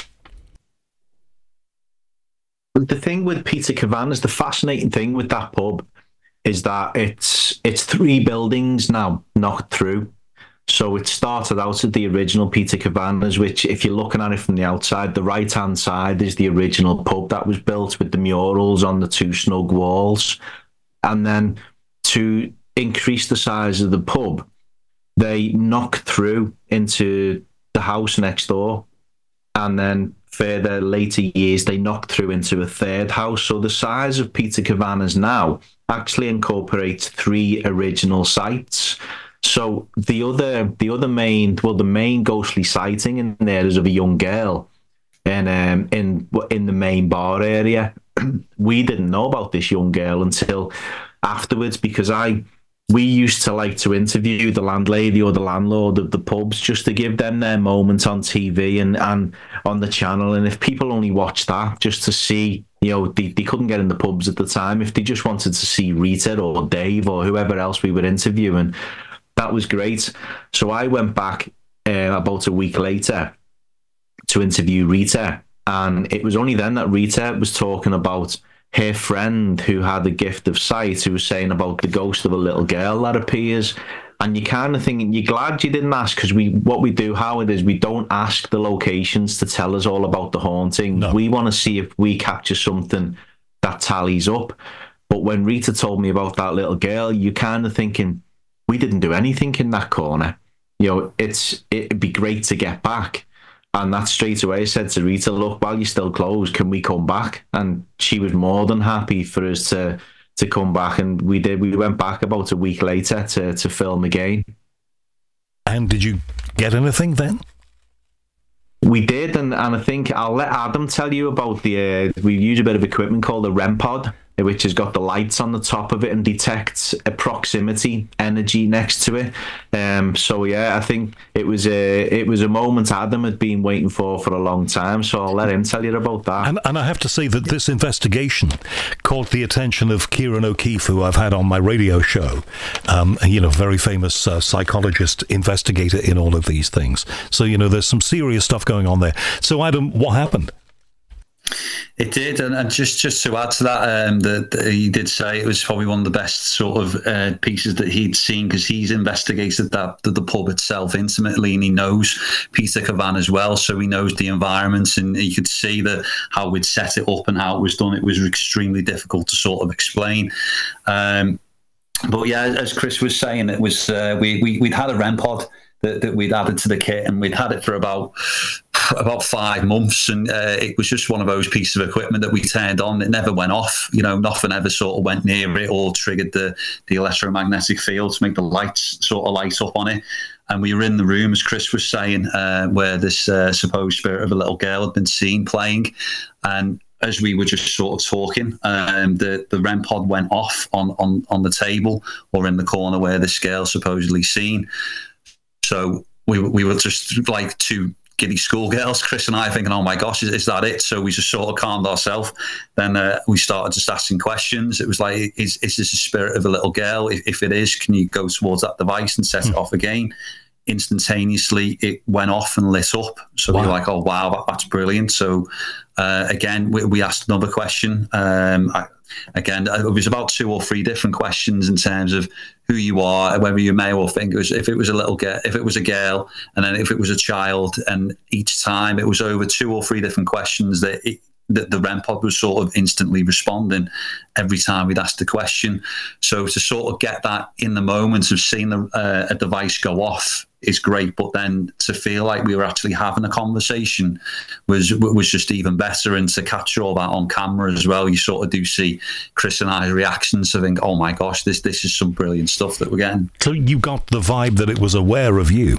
The thing with Peter Kavanagh's, the fascinating thing with that pub is that it's it's three buildings now knocked through. So it started out at the original Peter Kavanagh's, which, if you're looking at it from the outside, the right-hand side is the original pub that was built with the murals on the two snug walls. And then to increase the size of the pub, they knocked through into the house next door, and then further later years they knocked through into a third house. So the size of Peter Kavanaugh's now actually incorporates three original sites. So the other the other main well the main ghostly sighting in there is of a young girl, and um, in in the main bar area. We didn't know about this young girl until afterwards, because I. We used to like to interview the landlady or the landlord of the pubs just to give them their moment on T V and, and on the channel. And if people only watched that just to see, you know, they, they couldn't get in the pubs at the time. If they just wanted to see Rita or Dave or whoever else we were interviewing, that was great. So I went back uh, about a week later to interview Rita. And it was only then that Rita was talking about her friend who had the gift of sight, who was saying about the ghost of a little girl that appears. And you kind of thinking, you're glad you didn't ask, because we what we do, Howard, is we don't ask the locations to tell us all about the haunting. No. We want to see if we capture something that tallies up. But when Rita told me about that little girl, you kind of thinking, we didn't do anything in that corner. You know, it's it'd be great to get back. And that straight away said to Rita, look, while you're still closed, can we come back? And she was more than happy for us to to come back. And we did. We went back about a week later to, to film again. And did you get anything then? We did. And, and I think I'll let Adam tell you about the... Uh, we use a bit of equipment called the REM pod, which has got the lights on the top of it and detects a proximity energy next to it. Um, so yeah, I think it was a it was a moment Adam had been waiting for for a long time. So I'll let him tell you about that. And, and I have to say that this investigation caught the attention of Kieran O'Keefe, who I've had on my radio show. Um, you know, very famous uh, psychologist, investigator in all of these things. So you know, there's some serious stuff going on there. So Adam, what happened? It did, and, and just, just to add to that, um, that he did say it was probably one of the best sort of uh, pieces that he'd seen, because he's investigated that the, the pub itself intimately, and he knows Peter Kavanagh as well, so he knows the environments, and you could see that how we'd set it up and how it was done. It was extremely difficult to sort of explain. Um, but yeah, as Chris was saying, it was uh, we, we we'd had a REM pod that, that we'd added to the kit, and we'd had it for about. about five months, and uh, it was just one of those pieces of equipment that we turned on. It never went off, you know, nothing ever sort of went near it or triggered the, the electromagnetic field to make the lights sort of light up on it. And we were in the room, as Chris was saying, uh, where this uh, supposed spirit of a little girl had been seen playing. And as we were just sort of talking, um, the, the REM pod went off on, on, on the table or in the corner where this girl supposedly seen. So we, we were just like two giddy schoolgirls, Chris and I, thinking, oh my gosh, is, is that it? So we just sort of calmed ourselves. Then uh, we started just asking questions. It was like, is, is this a spirit of a little girl? If, if it is, can you go towards that device and set mm. it off again? Instantaneously, it went off and lit up. So wow. we were like, oh wow, that, that's brilliant. So uh, again, we, we asked another question. Um, I, Again, it was about two or three different questions in terms of who you are, whether you're male or female. If it was a little girl, if it was a girl, and then if it was a child, and each time it was over two or three different questions that it, that the REM pod was sort of instantly responding every time we'd asked the question. So to sort of get that in the moment of seeing the, uh, a device go off is great, but then to feel like we were actually having a conversation was was just even better. And to capture all that on camera as well, you sort of do see Chris and I's reactions to think, oh my gosh, this this is some brilliant stuff that we're getting. So you got the vibe that it was aware of you?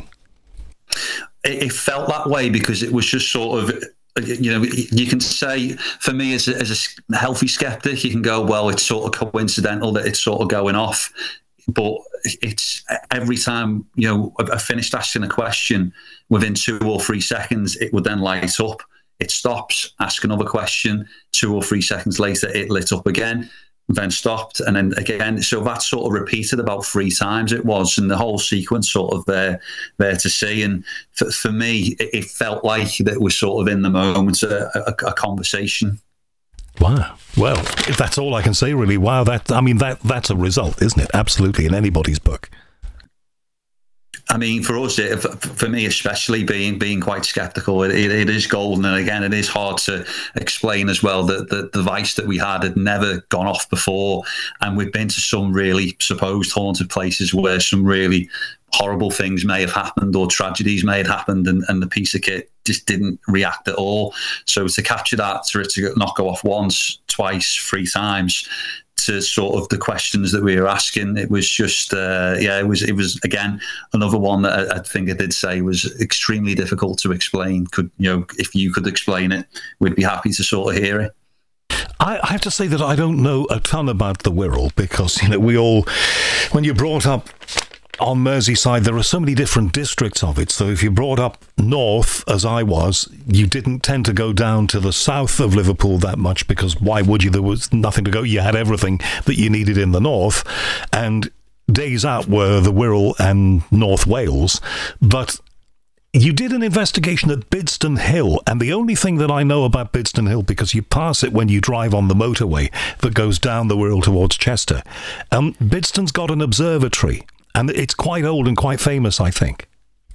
It, it felt that way because it was just sort of, you know, you can say, for me as a, as a healthy skeptic, you can go, well, it's sort of coincidental that it's sort of going off. But it's every time, you know, I finished asking a question, within two or three seconds, it would then light up. It stops, ask another question. Two or three seconds later, it lit up again, then stopped, and then again. So that sort of repeated about three times it was, and the whole sequence sort of there, there to see. And for, for me, it, it felt like that was sort of in the moment, a, a, a conversation. Wow. Well, if that's all I can say, really, wow, that, I mean, that that's a result, isn't it? Absolutely, in anybody's book. I mean, for us, it, for me especially, being being quite sceptical, it, it, it is golden. And again, it is hard to explain as well that the device that we had had never gone off before. And we've been to some really supposed haunted places where some really horrible things may have happened or tragedies may have happened, and, and the piece of kit just didn't react at all. So to capture that, for it to not go off once, twice, three times, to sort of the questions that we were asking, it was just uh, yeah it was it was again another one that I, I think I did say was extremely difficult to explain. Could you know if you could explain it, we'd be happy to sort of hear it. I, I have to say that I don't know a ton about the Wirral, because you know we all, when you're brought up on Merseyside, there are so many different districts of it. So if you're brought up north, as I was, you didn't tend to go down to the south of Liverpool that much, because why would you? There was nothing to go. You had everything that you needed in the north. And days out were the Wirral and North Wales. But you did an investigation at Bidston Hill, and the only thing that I know about Bidston Hill, because you pass it when you drive on the motorway that goes down the Wirral towards Chester, um, Bidston's got an observatory. And it's quite old and quite famous, I think.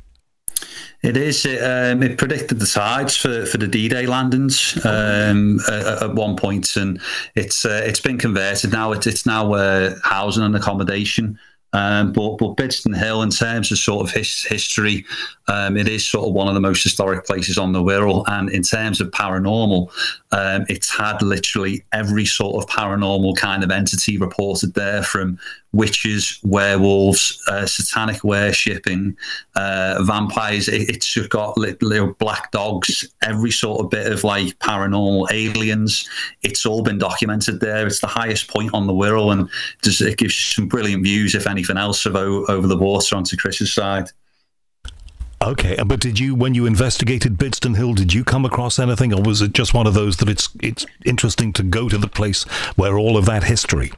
It is. It, um, it predicted the tides for, for the D-Day landings um, at, at one point, and it's uh, it's been converted now. It, it's now uh, housing and accommodation. Um, but but Bidston Hill, in terms of sort of his, history, um, it is sort of one of the most historic places on the Wirral. And in terms of paranormal, um, it's had literally every sort of paranormal kind of entity reported there, from witches, werewolves, uh, satanic worshipping, uh, vampires. It, it's got little black dogs, every sort of bit of like paranormal, aliens. It's all been documented there. It's the highest point on the Wirral, and just, it gives you some brilliant views, if anything else, of over the water onto Chris's side. Okay, but did you, when you investigated Bidston Hill, did you come across anything, or was it just one of those that it's it's interesting to go to the place where all of that history?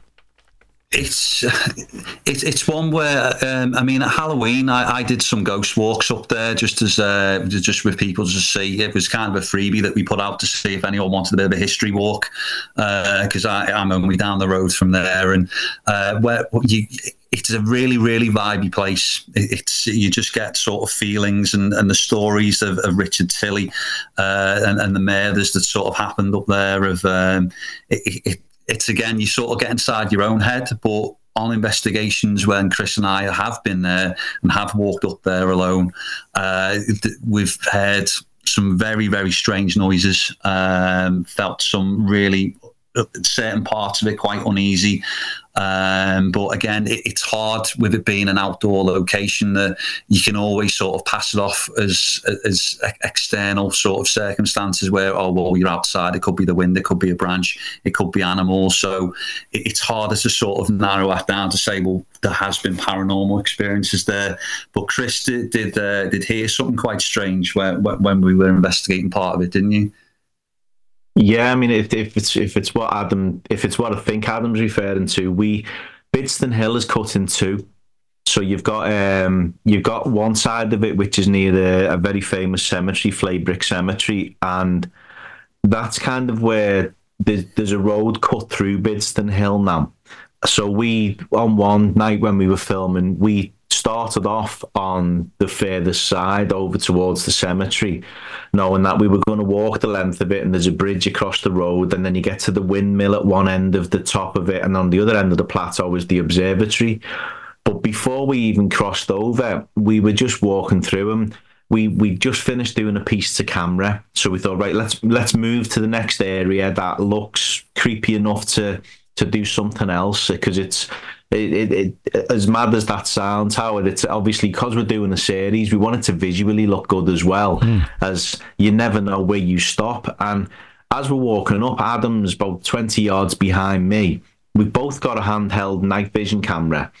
It's it's it's one where um, I mean, at Halloween I, I did some ghost walks up there, just as uh, just with people to see. It was kind of a freebie that we put out to see if anyone wanted a bit of a history walk, because uh, I'm only down the road from there, and uh, where you. It's a really, really vibey place. It's you just get sort of feelings and, and the stories of, of Richard Tilley uh, and, and the murders that sort of happened up there. Of um, it, it, it's again, you sort of get inside your own head, but on investigations when Chris and I have been there and have walked up there alone, uh, we've heard some very, very strange noises. Um, felt some really certain parts of it quite uneasy. Um, but again, it, it's hard with it being an outdoor location that you can always sort of pass it off as as external sort of circumstances where, oh, well, you're outside. It could be the wind, it could be a branch, it could be animals. So it, it's harder to sort of narrow that down to say, well, there has been paranormal experiences there. But Chris did did, uh, did hear something quite strange where, when we were investigating part of it, didn't you? Yeah, I mean, if, if it's if it's what Adam, if it's what I think Adam's referring to, we Bidston Hill is cut in two. So you've got um, you've got one side of it which is near the, a very famous cemetery, Flaybrick Cemetery, and that's kind of where there's, there's a road cut through Bidston Hill now. So we, on one night when we were filming, we started off on the furthest side over towards the cemetery, knowing that we were going to walk the length of it, and there's a bridge across the road, and then you get to the windmill at one end of the top of it, and on the other end of the plateau is the observatory. But before we even crossed over, we were just walking through them. We we just finished doing a piece to camera, so we thought, right, let's let's move to the next area that looks creepy enough to to do something else, because it's It, it, it, as mad as that sounds, Howard, it's obviously because we're doing a series, we want it to visually look good as well, mm. as you never know where you stop. And as we're walking up, Adam's about twenty yards behind me. We've both got a handheld night vision camera,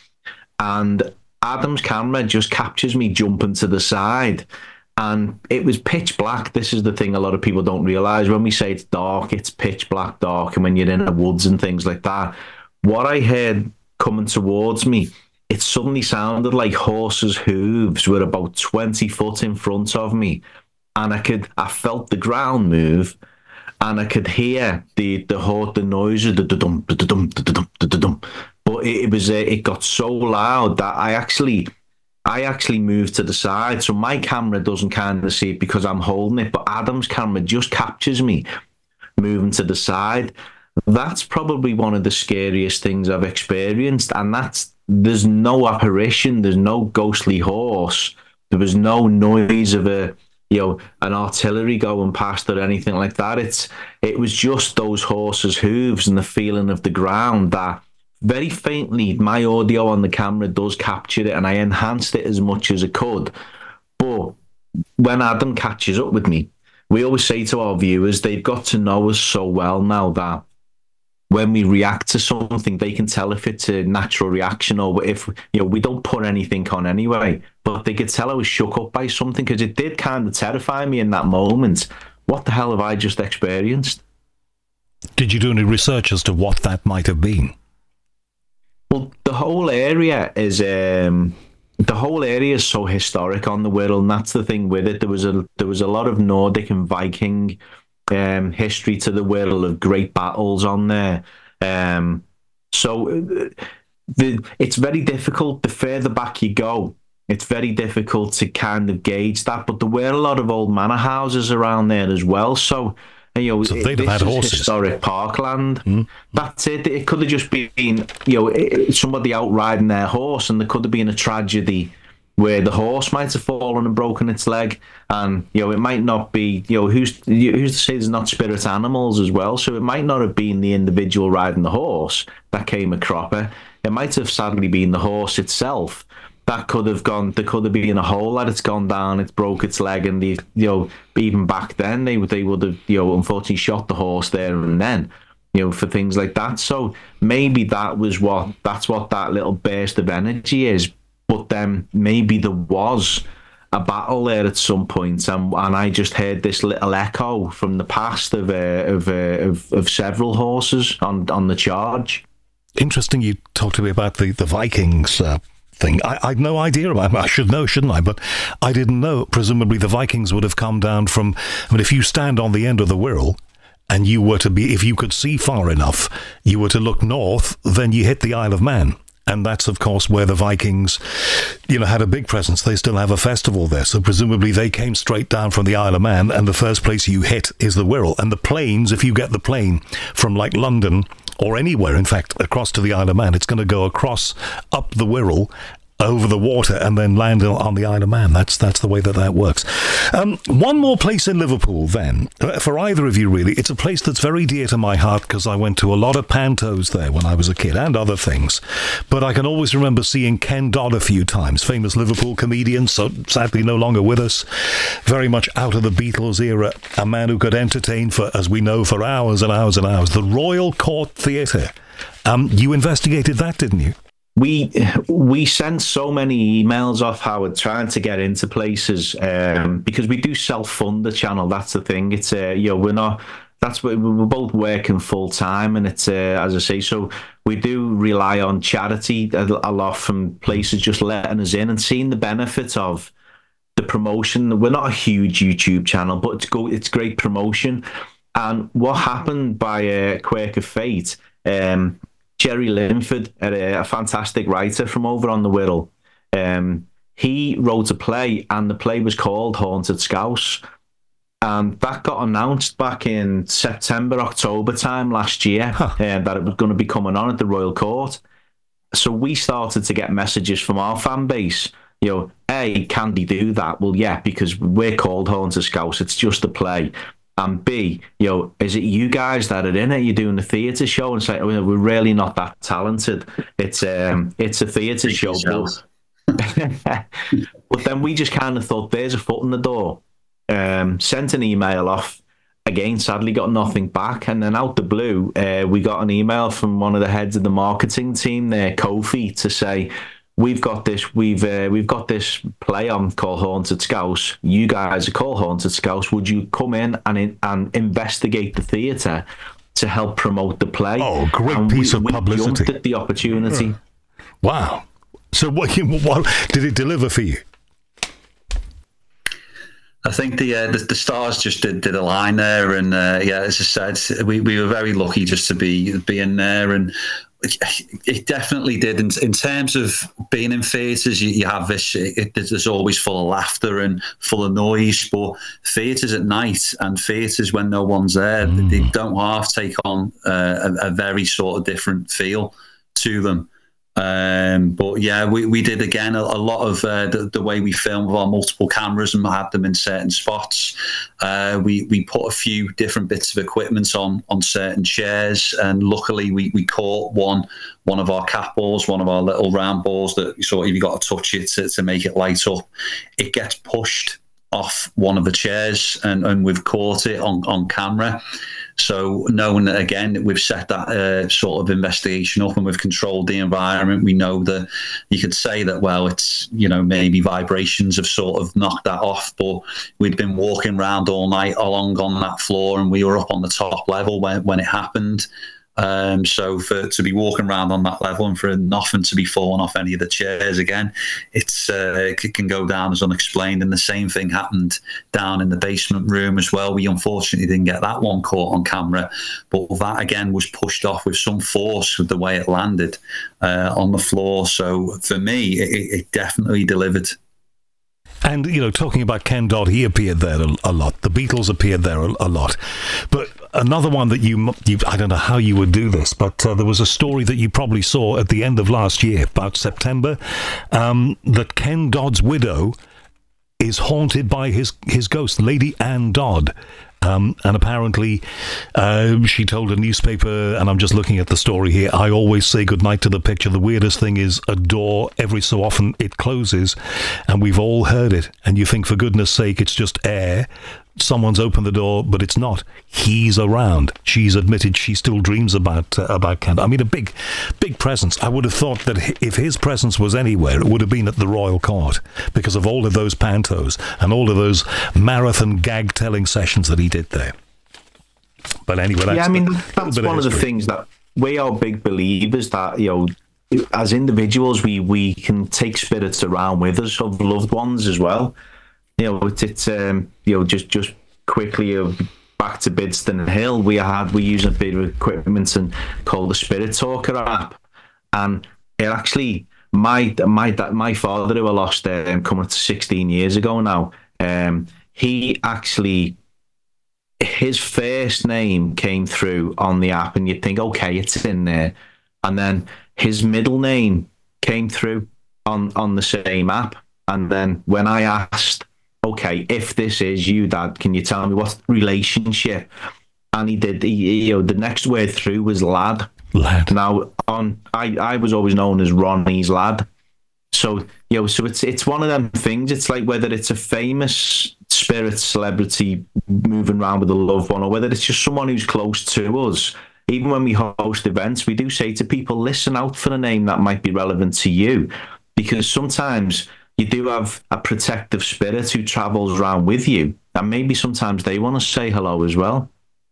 and Adam's camera just captures me jumping to the side. And it was pitch black. This is the thing a lot of people don't realise. When we say it's dark, it's pitch black dark, and when you're in the woods and things like that. What I heard coming towards me, it suddenly sounded like horses' hooves were about twenty foot in front of me, and I could I felt the ground move, and I could hear the the the noise of the dum dum dum dum dum. But it, it was uh, it got so loud that I actually I actually moved to the side, so my camera doesn't kind of see it because I'm holding it, but Adam's camera just captures me moving to the side. That's probably one of the scariest things I've experienced, and that's, there's no apparition, there's no ghostly horse, there was no noise of a, you know, an artillery going past or anything like that. It's it was just those horses' hooves and the feeling of the ground that very faintly, my audio on the camera does capture it, and I enhanced it as much as I could. But when Adam catches up with me, we always say to our viewers, they've got to know us so well now that when we react to something, they can tell if it's a natural reaction or if, you know, we don't put anything on anyway. But they could tell I was shook up by something, because it did kind of terrify me in that moment. What the hell have I just experienced? Did you do any research as to what that might have been? Well, the whole area is um, the whole area is so historic on the Wirral, and that's the thing with it. There was a there was a lot of Nordic and Viking um, history to the Wirral, of great battles on there. Um, so the it's very difficult. The further back you go, it's very difficult to kind of gauge that. But there were a lot of old manor houses around there as well. So. You know, so they'd have had horses. Historic parkland. Mm. That's it. It could have just been, you know, somebody out riding their horse, and there could have been a tragedy where the horse might have fallen and broken its leg, and you know, it might not be, you know, who's who's to say there's not spirit animals as well? So it might not have been the individual riding the horse that came a cropper. It might have sadly been the horse itself. That could have gone. There could have been a hole that it's gone down. It's broke its leg, and the you know even back then they would they would have you know unfortunately shot the horse there and then, you know, for things like that. So maybe that was what that's what that little burst of energy is. But then maybe there was a battle there at some point, and and I just heard this little echo from the past of uh, of, uh, of of several horses on on the charge. Interesting. You talked to me about the the Vikings. Uh... Thing. I, I had no idea about it. I should know, shouldn't I? But I didn't know. Presumably the Vikings would have come down from, I mean, if you stand on the end of the Wirral and you were to be, if you could see far enough, you were to look north, then you hit the Isle of Man. And that's, of course, where the Vikings, you know, had a big presence. They still have a festival there. So presumably they came straight down from the Isle of Man, and the first place you hit is the Wirral. And the planes, if you get the plane from like London or anywhere, in fact, across to the Isle of Man, it's going to go across up the Wirral, over the water, and then land on the Isle of Man. That's that's the way that that works. Um, one more place in Liverpool, then, for either of you, really. It's a place that's very dear to my heart because I went to a lot of pantos there when I was a kid and other things. But I can always remember seeing Ken Dodd a few times, famous Liverpool comedian, so sadly no longer with us, very much out of the Beatles era, a man who could entertain for, as we know, for hours and hours and hours. The Royal Court Theatre. Um, you investigated that, didn't you? We we send so many emails off, Howard, trying to get into places um, because we do self-fund the channel. That's the thing. It's uh, you know we're not. That's what we're both working full time, and it's uh, as I say. So we do rely on charity a, a lot from places just letting us in and seeing the benefit of the promotion. We're not a huge YouTube channel, but it's go. It's great promotion. And what happened by uh, Quirk of Fate? Um, Jerry Linford, a, a fantastic writer from over on the Wirral, um, he wrote a play, and the play was called Haunted Scouse. And that got announced back in September, October time last year, huh. uh, that it was going to be coming on at the Royal Court. So we started to get messages from our fan base, you know, A, can they do that? Well, yeah, because we're called Haunted Scouse. It's just a play. And B, you know, is it you guys that are in it? You're doing the theatre show, and say, oh, we're really not that talented. It's um, it's a theatre show. But, but then we just kind of thought, there's a foot in the door. Um, sent an email off. Again, sadly, got nothing back. And then out the blue, uh, we got an email from one of the heads of the marketing team there, Kofi, to say, We've got this. We've uh, we've got this play on called Haunted Scouse. You guys are called Haunted Scouse. Would you come in and in, and investigate the theatre to help promote the play? Oh, great and piece we, of publicity! We jumped at the opportunity. Wow. So, what, what did it deliver for you? I think the, uh, the the stars just did, did a line there, and uh, yeah, as I said, we, we were very lucky just to be be in there, and it definitely did. In, in terms of being in theatres, you, you have this, it, there's always full of laughter and full of noise, but theatres at night and theatres when no one's there, mm. they don't half take on uh, a, a very sort of different feel to them. Um, but yeah, we, we did again a, a lot of uh, the, the way we filmed with our multiple cameras and had them in certain spots. Uh, we we put a few different bits of equipment on on certain chairs, and luckily we, we caught one one of our cat balls, one of our little round balls that you sort of, you got to touch it to, to make it light up. It gets pushed off one of the chairs, and, and we've caught it on, on camera. So knowing that, again, we've set that uh, sort of investigation up and we've controlled the environment, we know that you could say that, well, it's, you know, maybe vibrations have sort of knocked that off, but we'd been walking around all night along on that floor, and we were up on the top level when, when it happened. Um, so for to be walking around on that level and for nothing to be falling off any of the chairs again, it's uh, it can go down as unexplained. And the same thing happened down in the basement room as well. We unfortunately didn't get that one caught on camera, but that again was pushed off with some force with the way it landed uh, on the floor. So for me, it, it definitely delivered. And, you know, talking about Ken Dodd, he appeared there a, a lot. The Beatles appeared there a, a lot. But another one that you, you, I don't know how you would do this, but uh, there was a story that you probably saw at the end of last year, about September, um, that Ken Dodd's widow is haunted by his, his ghost, Lady Anne Dodd. Um, and apparently uh, she told a newspaper, and I'm just looking at the story here, I always say goodnight to the picture. The weirdest thing is a door, every so often it closes, and we've all heard it. And you think, for goodness sake, it's just air. Someone's opened the door, but it's not. He's around. She's admitted she still dreams about uh, about Ken. I mean, a big, big presence. I would have thought that if his presence was anywhere, it would have been at the Royal Court, because of all of those pantos and all of those marathon gag-telling sessions that he did there. But anyway, that's, yeah, I mean, that's one of the things that we are big believers that, you know, as individuals, we, we can take spirits around with us of loved ones as well. You know, it's, it's um, you know, just just quickly uh, back to Bidston Hill. We had we use a bit of equipment and called the Spirit Talker app, and it actually my my my father, who I lost um, coming to sixteen years ago now. Um, he actually his first name came through on the app, and you'd think, okay, it's in there, and then his middle name came through on on the same app, and then when I asked, okay, if this is you, Dad, can you tell me what relationship? And he did. He, you know, the next word through was lad. Lad. Now, on I, I was always known as Ronnie's lad. So, you know, so it's it's one of them things. It's like whether it's a famous spirit celebrity moving around with a loved one, or whether it's just someone who's close to us. Even when we host events, we do say to people, listen out for a name that might be relevant to you, because sometimes you do have a protective spirit who travels around with you, and maybe sometimes they want to say hello as well.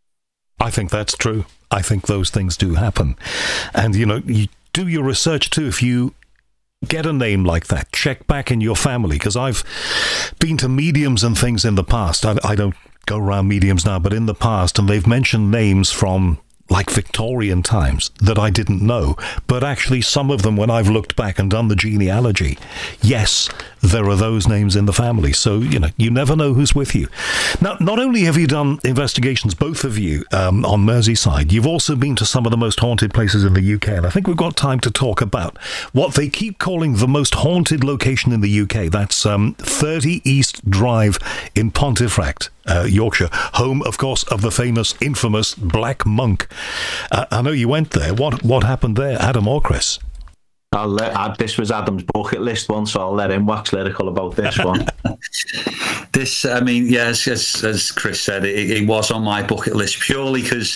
I think that's true. I think those things do happen. And, you know, you do your research too. If you get a name like that, check back in your family, because I've been to mediums and things in the past. I, I don't go around mediums now, but in the past, and they've mentioned names from like Victorian times that I didn't know, but actually some of them, when I've looked back and done the genealogy, yes, there are those names in the family. So, you know, you never know who's with you. Now, not only have you done investigations, both of you, um, on Merseyside, you've also been to some of the most haunted places in the U K, and I think we've got time to talk about what they keep calling the most haunted location in the U K. That's um, thirty East Drive in Pontefract, Uh, Yorkshire, home, of course, of the famous, infamous Black Monk. Uh, I know you went there. What what happened there, Adam or Chris? I'll let, uh, this was Adam's bucket list one, so I'll let him wax lyrical about this one. This, I mean, yes, as, as Chris said, it, it was on my bucket list purely because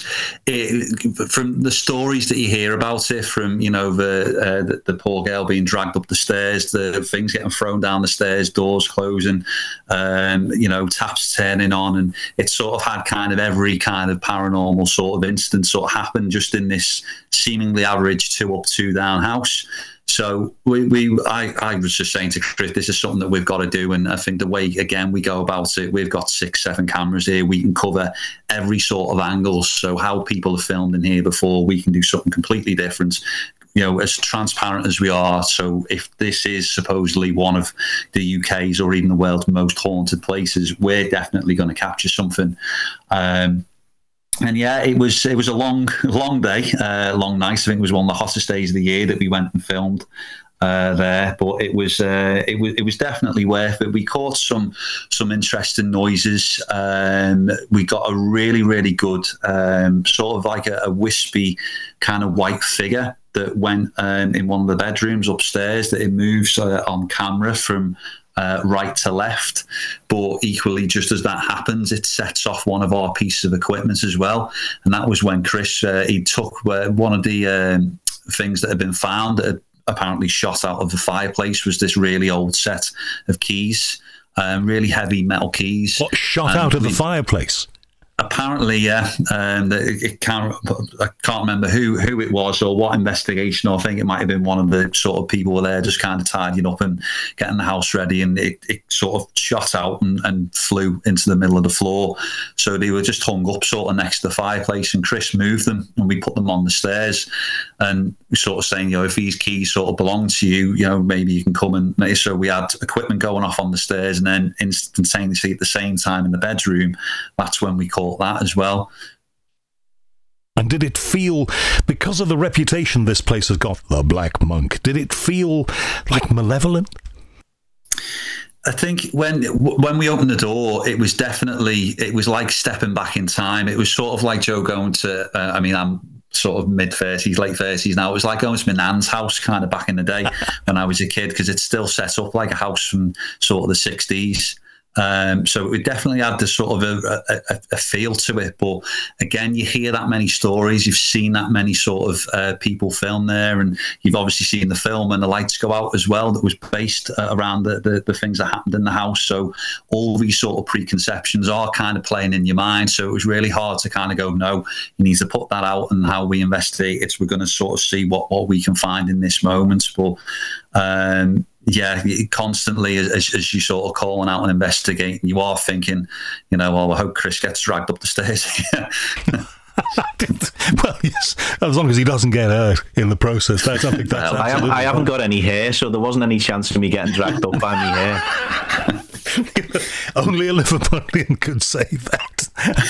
from the stories that you hear about it, from, you know, the, uh, the the poor girl being dragged up the stairs, the things getting thrown down the stairs, doors closing, um, you know, taps turning on, and it sort of had kind of every kind of paranormal sort of incident sort of happened just in this seemingly average two up, two down house. So we, we I, I was just saying to Chris, this is something that we've got to do. And I think the way, again, we go about it, we've got six, seven cameras here. We can cover every sort of angles. So how people have filmed in here before, we can do something completely different. You know, as transparent as we are. So if this is supposedly one of the U K's or even the world's most haunted places, we're definitely going to capture something. Um, And yeah, it was it was a long long day, uh, long night. I think it was one of the hottest days of the year that we went and filmed uh, there. But it was uh, it was it was definitely worth it. We caught some some interesting noises. Um, we got a really really good um, sort of like a, a wispy kind of white figure that went um, in one of the bedrooms upstairs. That it moves uh, on camera from Uh, right to left, but equally, just as that happens, it sets off one of our pieces of equipment as well. And that was when Chris uh, he took uh, one of the um, things that had been found that had apparently shot out of the fireplace was this really old set of keys, um, really heavy metal keys. What, shot and out of we, the fireplace? Apparently, yeah. Um, it, it can't, I can't remember who, who it was or what investigation. Or I think it might have been one of the sort of people were there just kind of tidying up and getting the house ready, and it, it sort of shot out and, and flew into the middle of the floor. So they were just hung up sort of next to the fireplace, and Chris moved them, and we put them on the stairs. And we sort of saying, you know, if these keys sort of belong to you, you know, maybe you can come and. So we had equipment going off on the stairs, and then instantaneously at the same time in the bedroom, that's when we caught that as well. And did it feel, because of the reputation this place has got, the Black Monk, did it feel like malevolent? I think when when we opened the door, it was definitely, it was like stepping back in time. It was sort of like Joe going to, uh, I mean, I'm sort of mid-thirties, late thirties now. It was like going to my nan's house kind of back in the day when I was a kid, because it's still set up like a house from sort of the sixties. Um, so it definitely had this sort of a, a, a feel to it. But again, you hear that many stories, you've seen that many sort of uh, people film there, and you've obviously seen the film and the lights go out as well that was based uh, around the, the, the things that happened in the house. So all these sort of preconceptions are kind of playing in your mind. So it was really hard to kind of go, no, you need to put that out, and how we investigate it, we're going to sort of see what, what we can find in this moment. But um yeah, constantly as, as you sort of calling out and investigating, you are thinking, you know, well, I hope Chris gets dragged up the stairs. Well, yes, as long as he doesn't get hurt in the process. That's, I think that's well, I, haven't, I haven't got any hair, so there wasn't any chance of me getting dragged up by me hair. Only a Liverpudlian could say that.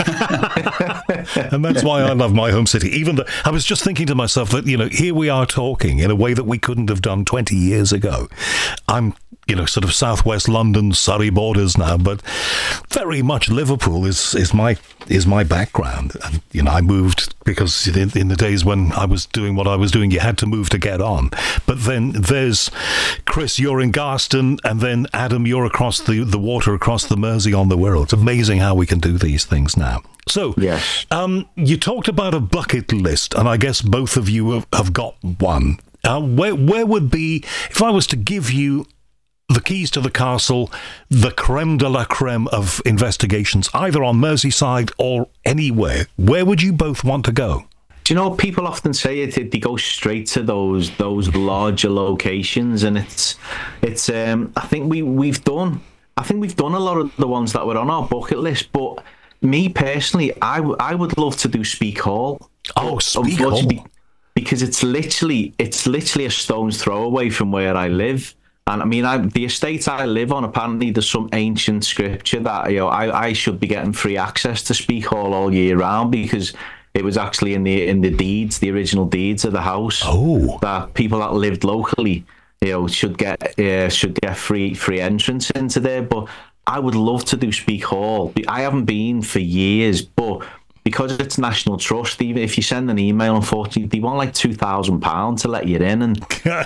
And that's why I love my home city. Even though I was just thinking to myself that, you know, here we are talking in a way that we couldn't have done twenty years ago. I'm, you know, sort of southwest London, Surrey borders now, but very much Liverpool is, is my is my background. And, you know, I moved because in, in the days when I was doing what I was doing, you had to move to get on. But then there's Chris, you're in Garston, and then Adam, you're across the, the water, across the Mersey on the Wirral. It's amazing how we can do these things now. So, yes. um, you talked about a bucket list, and I guess both of you have, have got one. Uh, where, where would be, if I was to give you the keys to the castle, the creme de la creme of investigations, either on Merseyside or anywhere, where would you both want to go? Do you know, people often say it, they go straight to those those larger locations, and it's it's um I think we we've done I think we've done a lot of the ones that were on our bucket list, but me personally, I, w- I would love to do Speke Hall. Oh, Speke Hall. Because it's literally it's literally a stone's throw away from where I live. And I mean, I, the estate I live on, apparently there's some ancient scripture that, you know, I, I should be getting free access to Speke Hall all year round, because it was actually in the in the deeds, the original deeds of the house. Oh. That people that lived locally, you know, should get uh, should get free free entrance into there. But I would love to do Speke Hall. I haven't been for years, but because it's National Trust, even if you send an email, unfortunately, they want like two thousand pounds to let you in. And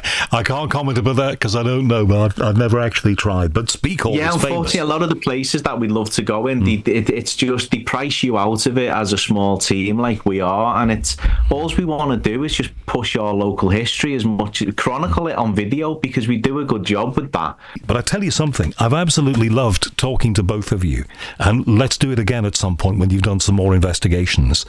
I can't comment about that because I don't know, but I've, I've never actually tried. But Speke Hall yeah, is unfortunately, famous. A lot of the places that we'd love to go in, mm. they, it, it's just they price you out of it as a small team like we are. And it's all we want to do is just push our local history as much, chronicle it on video, because we do a good job with that. But I tell you something, I've absolutely loved talking to both of you. And let's do it again at some point when you've done some more investigation. Investigations.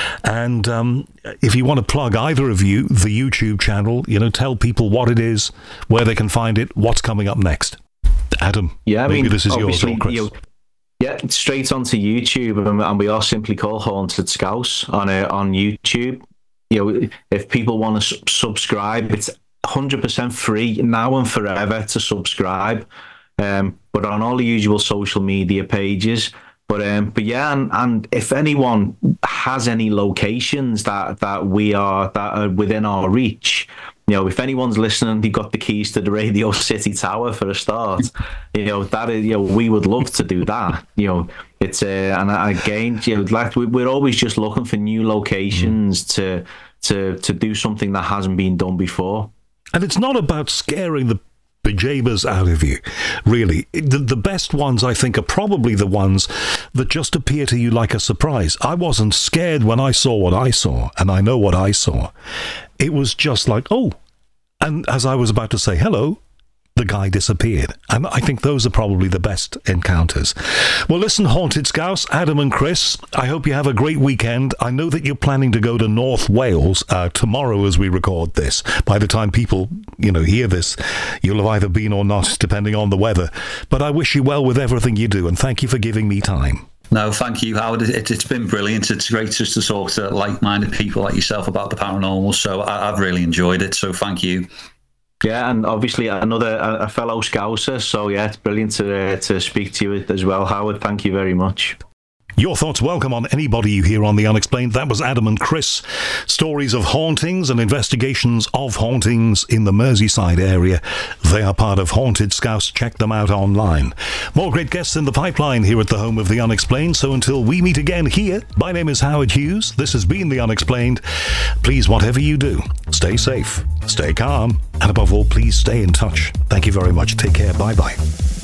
And um, if you want to plug, either of you, the YouTube channel, you know, tell people what it is, where they can find it, what's coming up next. Adam, yeah, I maybe mean, this is yours, or Chris. You know, yeah, straight onto YouTube, and, and we are simply called Haunted Scouse on uh, on YouTube. You know, if people want to su- subscribe, it's one hundred percent free now and forever to subscribe. Um, but on all the usual social media pages. But um, but yeah, and, and if anyone has any locations that, that we are that are within our reach, you know, if anyone's listening, they've got the keys to the Radio City Tower for a start. You know, that is, you know, we would love to do that. You know, it's uh, and again, you know, like we're always just looking for new locations to to to do something that hasn't been done before. And it's not about scaring the bejabbers out of you, really. The, the best ones, I think, are probably the ones that just appear to you like a surprise. I wasn't scared when I saw what I saw, and I know what I saw. It was just like, oh, and as I was about to say hello, the guy disappeared. And I think those are probably the best encounters. Well, listen, Haunted Scouse, Adam and Chris, I hope you have a great weekend. I know that you're planning to go to North Wales uh, tomorrow as we record this. By the time people, you know, hear this, you'll have either been or not, depending on the weather. But I wish you well with everything you do, and thank you for giving me time. No, thank you, Howard. It, it's been brilliant. It's great just to talk to like-minded people like yourself about the paranormal. So I, I've really enjoyed it. So thank you. Yeah, and obviously another a fellow Scouser, so yeah, it's brilliant to uh, to speak to you as well, Howard. Thank you very much. Your thoughts welcome on anybody you hear on The Unexplained. That was Adam and Chris. Stories of hauntings and investigations of hauntings in the Merseyside area. They are part of Haunted Scouse. Check them out online. More great guests in the pipeline here at the home of The Unexplained. So until we meet again here, my name is Howard Hughes. This has been The Unexplained. Please, whatever you do, stay safe, stay calm, and above all, please stay in touch. Thank you very much. Take care. Bye-bye.